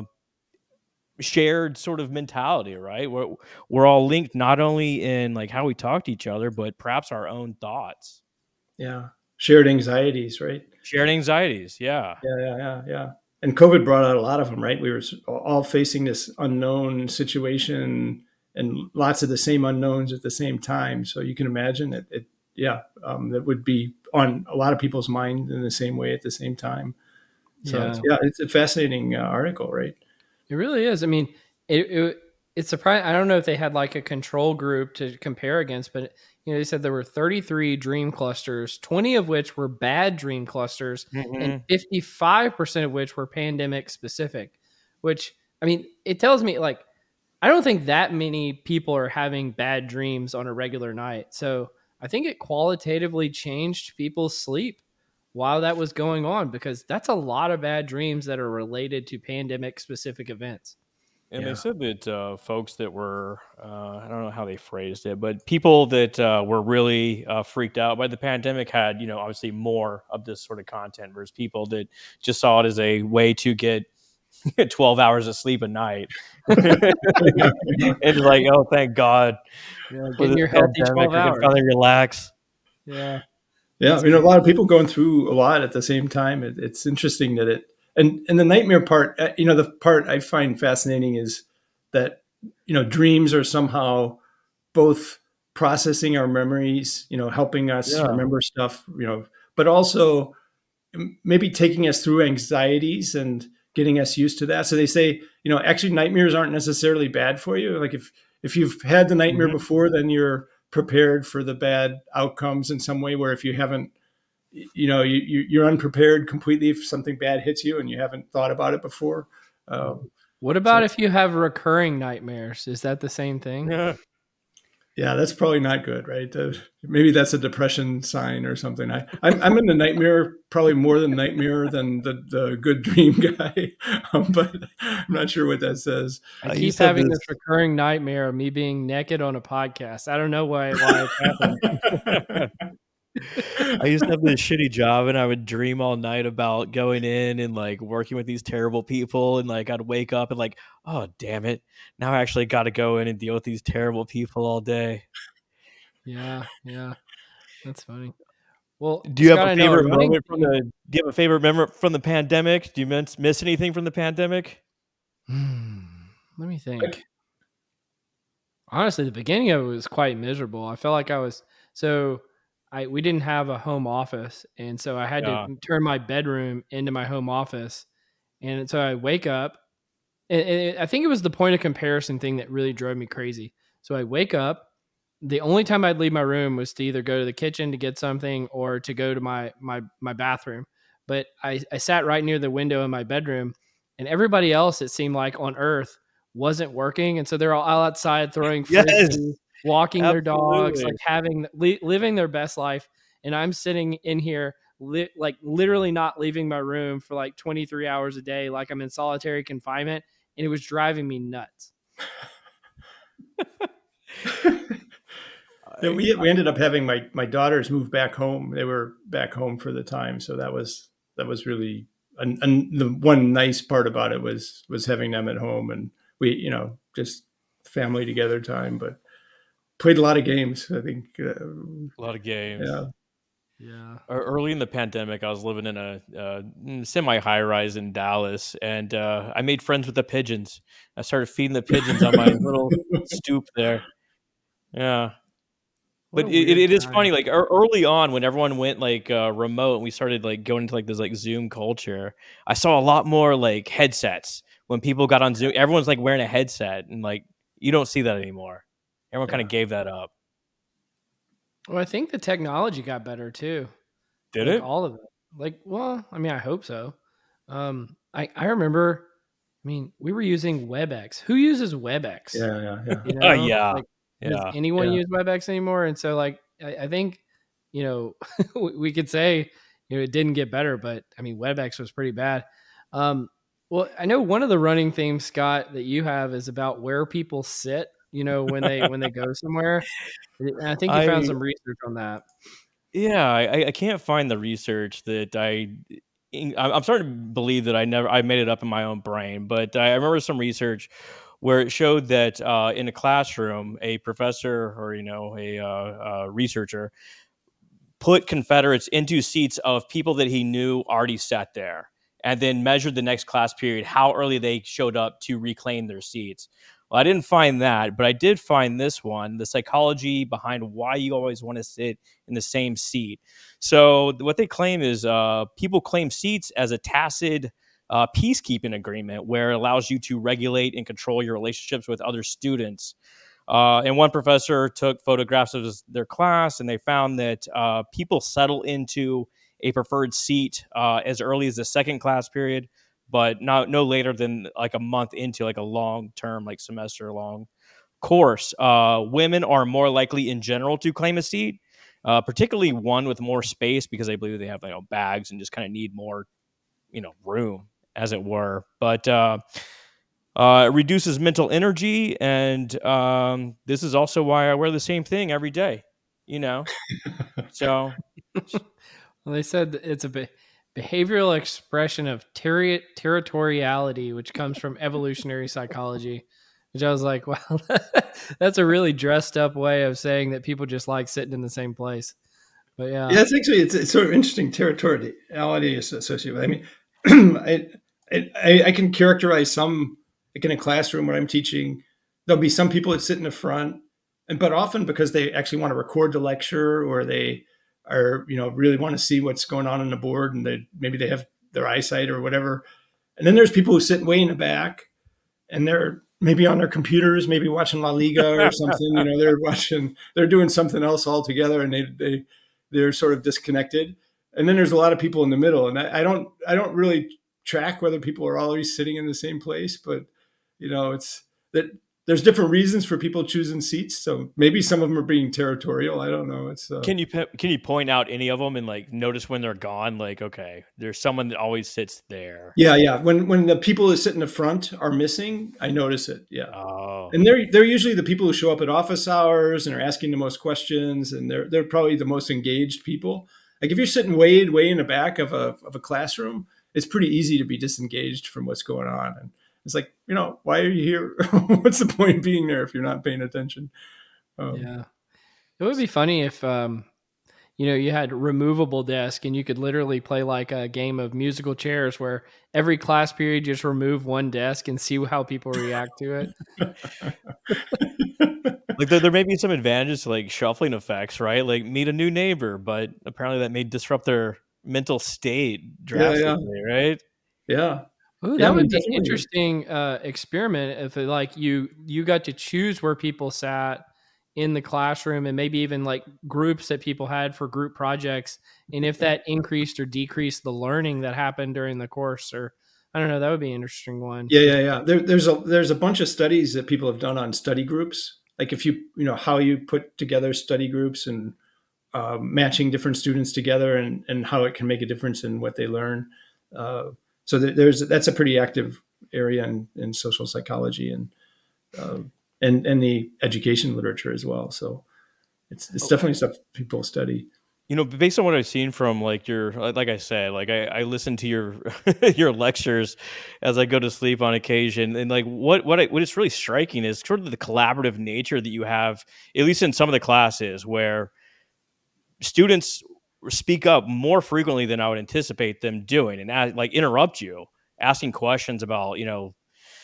shared sort of mentality, right? We're we're all linked not only in like how we talk to each other, but perhaps our own thoughts, Yeah, shared anxieties, right? shared anxieties. Yeah, Yeah, yeah, yeah, yeah. And COVID brought out a lot of them, right? We were all facing this unknown situation and lots of the same unknowns at the same time. So you can imagine it. it yeah, um, that would be on a lot of people's mind in the same way at the same time. So it's, Yeah. yeah, it's a fascinating uh, article, right? It really is. I mean, it, it it's surprising. I don't know if they had like a control group to compare against, but you know, they said there were thirty-three dream clusters, twenty of which were bad dream clusters, and hmm fifty-five percent of which were pandemic specific. Which I mean, it tells me like I don't think that many people are having bad dreams on a regular night. So I think it qualitatively changed people's sleep while that was going on because that's a lot of bad dreams that are related to pandemic specific events. and they Yeah, said that uh, folks that were uh, I don't know how they phrased it, but people that uh, were really uh, freaked out by the pandemic had you know obviously more of this sort of content versus people that just saw it as a way to get twelve hours of sleep a night. It's like, oh, thank God Yeah, for getting the your healthy pandemic. twelve I can hours. finally relax. Yeah. Yeah, you know, a lot of people going through a lot at the same time. It, it's interesting that it and and the nightmare part. uh, You know, the part I find fascinating is that you know dreams are somehow both processing our memories, you know, helping us Yeah. remember stuff, you know, but also m- maybe taking us through anxieties and getting us used to that. So they say, you know, actually nightmares aren't necessarily bad for you. Like if if you've had the nightmare Mhm. before, then you're prepared for the bad outcomes in some way. Where if you haven't, you know, you, you you're unprepared completely if something bad hits you and you haven't thought about it before. Um, What so about if you have recurring nightmares? Is that the same thing? Yeah. yeah, that's probably not good, right? Uh, maybe that's a depression sign or something. I, I'm I'm in the nightmare probably more than nightmare than the the good dream guy, um, but I'm not sure what that says. I I keep used to have having this. this recurring nightmare of me being naked on a podcast. I don't know why why it's happening. I used to have this shitty job, and I would dream all night about going in and like working with these terrible people, and like I'd wake up and like, oh damn it, now I actually got to go in and deal with these terrible people all day. Yeah, yeah. That's funny. Well, Do you have Scott, a I know a favorite running moment from thing. the? Do you have a favorite memory from the pandemic? Do you miss, miss anything from the pandemic? Hmm, let me think. Honestly, the beginning of it was quite miserable. I felt like I was so I we didn't have a home office, and so I had to Yeah. turn my bedroom into my home office. And so I wake up, and, and I think it was the point of comparison thing that really drove me crazy. So I wake up. The only time I'd leave my room was to either go to the kitchen to get something or to go to my my my bathroom. But I, I sat right near the window in my bedroom, and everybody else, it seemed like on Earth, wasn't working, and so they're all outside throwing Yes, frisbee, walking their dogs, absolutely. like having li- living their best life, and I'm sitting in here, li- like literally not leaving my room for like twenty-three hours a day, like I'm in solitary confinement, and it was driving me nuts. Yeah, I, we we ended up having my my daughters move back home. They were back home for the time, so that was that was really and, and the one nice part about it was was having them at home and we you know just family together time. But played a lot of games. I think uh, a lot of games. yeah. Yeah. Ear- Early in the pandemic, I was living in a uh, semi high rise in Dallas, and uh, I made friends with the pigeons. I started feeding the pigeons on my little stoop there. Yeah. What But a it, it weird it is time. funny, like ear- early on when everyone went like uh, remote and we started like going into like this like Zoom culture, I saw a lot more like headsets when people got on Zoom. Everyone's like wearing a headset, and like you don't see that anymore. Everyone kind Yeah. of gave that up. Well, I think the technology got better too. Did Like it? all of it. Like, well, I mean, I hope so. Um, I I remember. I mean, we were using WebEx. Who uses WebEx? Yeah, yeah, yeah, You Uh, know, yeah, like, does yeah. anyone yeah. use WebEx anymore? And so, like, I, I think, you know, we we could say, you know, it didn't get better, but I mean, WebEx was pretty bad. Um, well, I know one of the running themes, Scott, that you have is about where people sit. You know, when they when they go somewhere, and I think you found I some research on that. Yeah, I I can't find the research that I in I'm I'm starting to believe that I never I made it up in my own brain, but I remember some research where it showed that, uh, in a classroom, a professor or, you know, a, uh, uh, researcher put Confederates into seats of people that he knew already sat there, and then measured the next class period how early they showed up to reclaim their seats. Well, I didn't find that, but I did find this one, the psychology behind why you always want to sit in the same seat. So what they claim is uh, people claim seats as a tacit uh, peacekeeping agreement where it allows you to regulate and control your relationships with other students. Uh, and one professor took photographs of his, their class, and they found that uh, people settle into a preferred seat uh, as early as the second class period, but not no later than like a month into like a long term, like semester long course. Uh, women are more likely in general to claim a seat, uh, particularly one with more space because they believe they have, you know, bags and just kind of need more, you know, room, as it were. But uh, uh, it reduces mental energy, and um, this is also why I wear the same thing every day. You know, so Well, they said that it's a bit. behavioral expression of terri- territoriality, which comes from evolutionary psychology. Which I was like, wow, that's a really dressed up way of saying that people just like sitting in the same place. But yeah, Yeah, it's actually it's, it's sort of interesting territoriality is associated with. I mean, I, I I can characterize some like in a classroom when I'm teaching. There'll be some people that sit in the front, and but often because they actually want to record the lecture or they are you know really want to see what's going on on the board, and they maybe they have their eyesight or whatever. And then there's people who sit way in the back, and they're maybe on their computers, maybe watching La Liga or something. You know, they're watching, they're doing something else altogether, and they they they're sort of disconnected. And then there's a lot of people in the middle, and I, I don't I don't really track whether people are always sitting in the same place, but you know, it's that there's different reasons for people choosing seats. So maybe some of them are being territorial. I don't know. It's uh, Can you pe- can you point out any of them and like notice when they're gone? Like, okay, there's someone that always sits there. yeah, yeah. When when the people who sit in the front are missing, I notice it. Yeah. Oh, And they're they're usually the people who show up at office hours and are asking the most questions, and they're they're probably the most engaged people. Like if you're sitting way way in the back of a of a classroom, it's pretty easy to be disengaged from what's going on. And it's like, you know, why are you here? What's the point of being there if you're not paying attention? Um, yeah. It would be funny if um, you know, you had removable desk and you could literally play like a game of musical chairs where every class period you just remove one desk and see how people react to it. like there, there may be some advantages to like shuffling effects, right? Like meet a new neighbor, but apparently that may disrupt their mental state yeah, yeah, drastically, right? yeah, Ooh, yeah. I that mean, would be an definitely. interesting uh, experiment if it, like you you got to choose where people sat in the classroom and maybe even like groups that people had for group projects, and if that increased or decreased the learning that happened during the course, or I don't know, that would be an interesting one. Yeah, yeah, yeah. There, there's a there's a bunch of studies that people have done on study groups. Like if you you know how you put together study groups and uh, matching different students together and, and how it can make a difference in what they learn. Uh, so there, there's that's a pretty active area in, in social psychology and uh, and and the education literature as well. So it's it's definitely stuff people study. You know, based on what I've seen from like your, like like I said, like I, I listen to your your lectures as I go to sleep on occasion, and like what what I, what is really striking is sort of the collaborative nature that you have, at least in some of the classes, where students speak up more frequently than I would anticipate them doing, and ask, like interrupt you, asking questions about you know,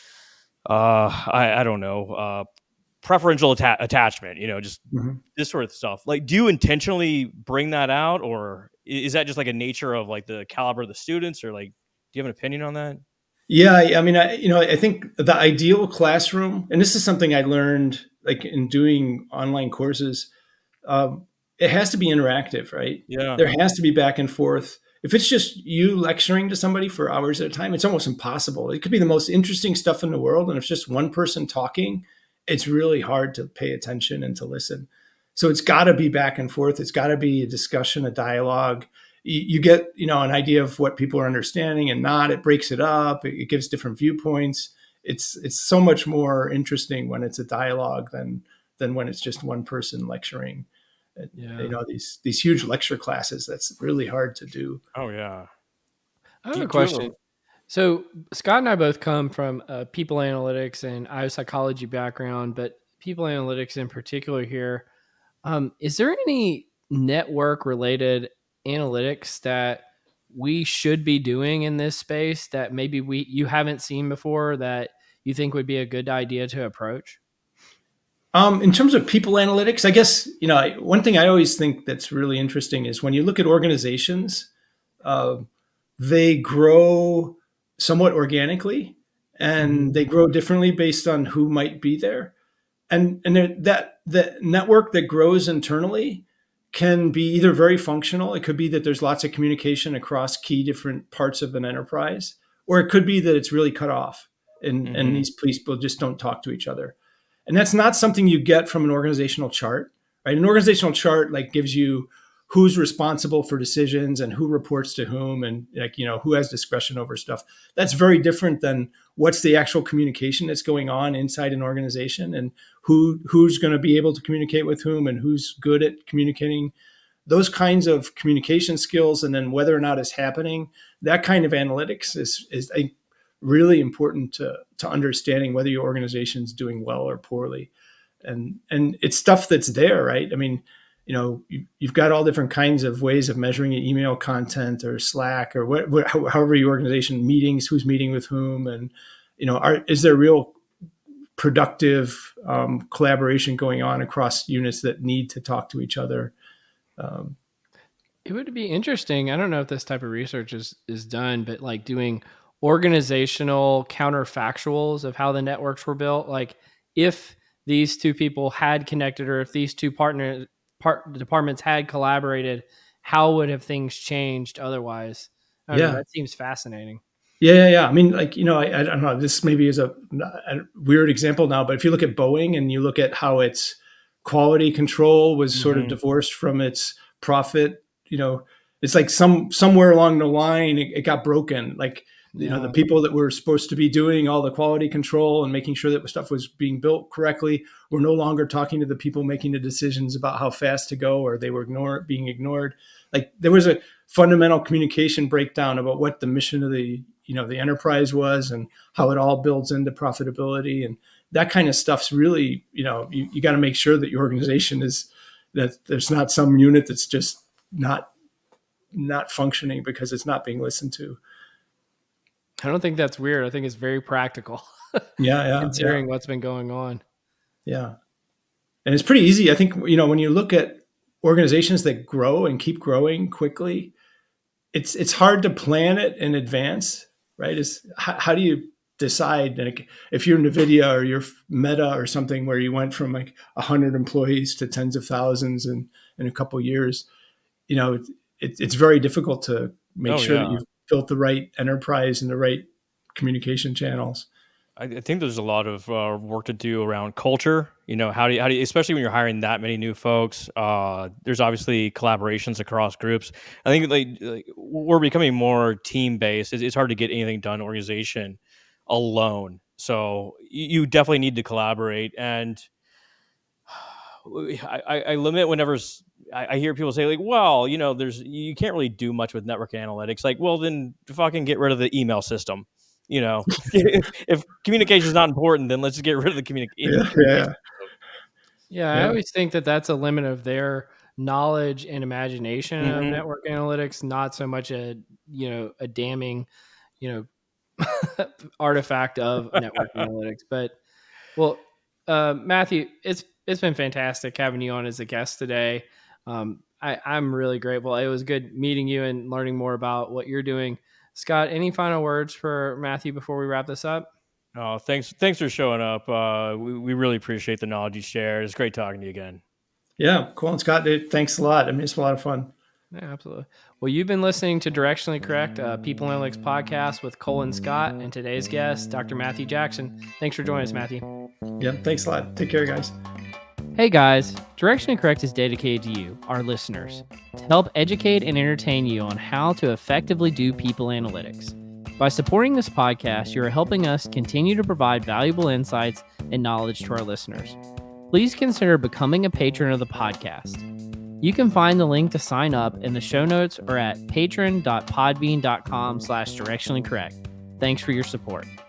uh, I I don't know, uh, preferential atta- attachment, you know, just Mhm. this sort of stuff. Like, do you intentionally bring that out, or i- is that just like a nature of like the caliber of the students, or like, do you have an opinion on that? Yeah, I I mean, I you know, I think the ideal classroom, and this is something I learned like in doing online courses. Um, it has to be interactive, right? Yeah. There has to be back and forth. If it's just you lecturing to somebody for hours at a time, it's almost impossible. It could be the most interesting stuff in the world, and if it's just one person talking, it's really hard to pay attention and to listen. So it's got to be back and forth. It's got to be a discussion, a dialogue. You, you get, you know, an idea of what people are understanding and not. It breaks it up. It, it gives different viewpoints. It's it's so much more interesting when it's a dialogue than than when it's just one person lecturing. And, you Yeah. know, these these huge lecture classes, that's really hard to do. Oh yeah. I have Do, a do you have a, question. So Scott and I both come from a people analytics and I have psychology background, but people analytics in particular here. Um, is there any network related analytics that we should be doing in this space that maybe we you haven't seen before that you think would be a good idea to approach? Um, in terms of people analytics, I guess, you know, I- one thing I always think that's really interesting is when you look at organizations, uh, they grow somewhat organically and Mhm. they grow differently based on who might be there. And and there, that the network that grows internally can be either very functional. It could be that there's lots of communication across key different parts of an enterprise, or it could be that it's really cut off and and Mhm. these people just don't talk to each other. And that's not something you get from an organizational chart, right? An organizational chart like gives you who's responsible for decisions and who reports to whom and like you know who has discretion over stuff. That's very different than what's the actual communication that's going on inside an organization and who who's going to be able to communicate with whom and who's good at communicating those kinds of communication skills, and then whether or not it's happening, that kind of analytics is, is I think, really important to, to understanding whether your organization is doing well or poorly. And, and it's stuff that's there, right? I mean, you know, you, you've got all different kinds of ways of measuring email content or Slack or what, what, however your organization meetings, who's meeting with whom. And, you know, are, is there real productive um, collaboration going on across units that need to talk to each other? Um, it would be interesting. I don't know if this type of research is, is done, but like doing organizational counterfactuals of how the networks were built. Like if these two people had connected, or if these two partner part departments had collaborated, how would have things changed otherwise? I don't yeah. know, that seems fascinating. Yeah, yeah, yeah. I mean, like, you know, I, I don't know, this maybe is a, a weird example now, but if you look at Boeing and you look at how its quality control was sort mm-hmm. of divorced from its profit, you know, it's like some somewhere along the line, it, it got broken. Like, you yeah. know, the people that were supposed to be doing all the quality control and making sure that stuff was being built correctly were no longer talking to the people making the decisions about how fast to go, or they were ignore, being ignored. Like there was a fundamental communication breakdown about what the mission of the, you know, the enterprise was and how it all builds into profitability. And that kind of stuff's really, you know, you, you got to make sure that your organization is, that there's not some unit that's just not, not functioning because it's not being listened to. I don't think that's weird. I think it's very practical. Yeah, yeah. Considering yeah. what's been going on. Yeah. And it's pretty easy. I think, you know, when you look at organizations that grow and keep growing quickly, it's it's hard to plan it in advance, right? Is how, how do you decide, like, if you're NVIDIA or you're Meta or something where you went from like one hundred employees to tens of thousands in, in a couple of years, you know, it, it, it's very difficult to make oh, sure yeah. that you've built the right enterprise and the right communication channels. I, I think there's a lot of uh, work to do around culture. You know, how do you, how do you, especially when you're hiring that many new folks, uh, there's obviously collaborations across groups. I think like, like we're becoming more team-based. It's, it's hard to get anything done in organization alone. So you, you definitely need to collaborate. And I, I, I limit whenever I, I hear people say like, well, you know, there's, you can't really do much with network analytics. Like, well, then fucking get rid of the email system. You know, if, if communication is not important, then let's just get rid of the communi- yeah, communication. Yeah. Yeah, I yeah. always think that that's a limit of their knowledge and imagination mm-hmm. of network analytics, not so much a, you know, a damning, you know, artifact of network analytics. But, well, uh, Matthew, it's it's been fantastic having you on as a guest today. Um, I, I'm really grateful. It was good meeting you and learning more about what you're doing. Scott, any final words for Matthew before we wrap this up? Oh, thanks. Thanks for showing up. Uh, we, we really appreciate the knowledge you share. It's great talking to you again. Yeah, cool. And Scott, dude, thanks a lot. I mean, it's a lot of fun. Yeah, absolutely. Well, you've been listening to Directionally Correct, uh, People Analytics podcast with Cole and Scott, and today's guest, Doctor Matthew Jackson. Thanks for joining us, Matthew. Yeah, thanks a lot. Take care, guys. Hey guys, Directionally Correct is dedicated to you, our listeners, to help educate and entertain you on how to effectively do people analytics. By supporting this podcast, you are helping us continue to provide valuable insights and knowledge to our listeners. Please consider becoming a patron of the podcast. You can find the link to sign up in the show notes or at patron.podbean.com slash directionally correct. Thanks for your support.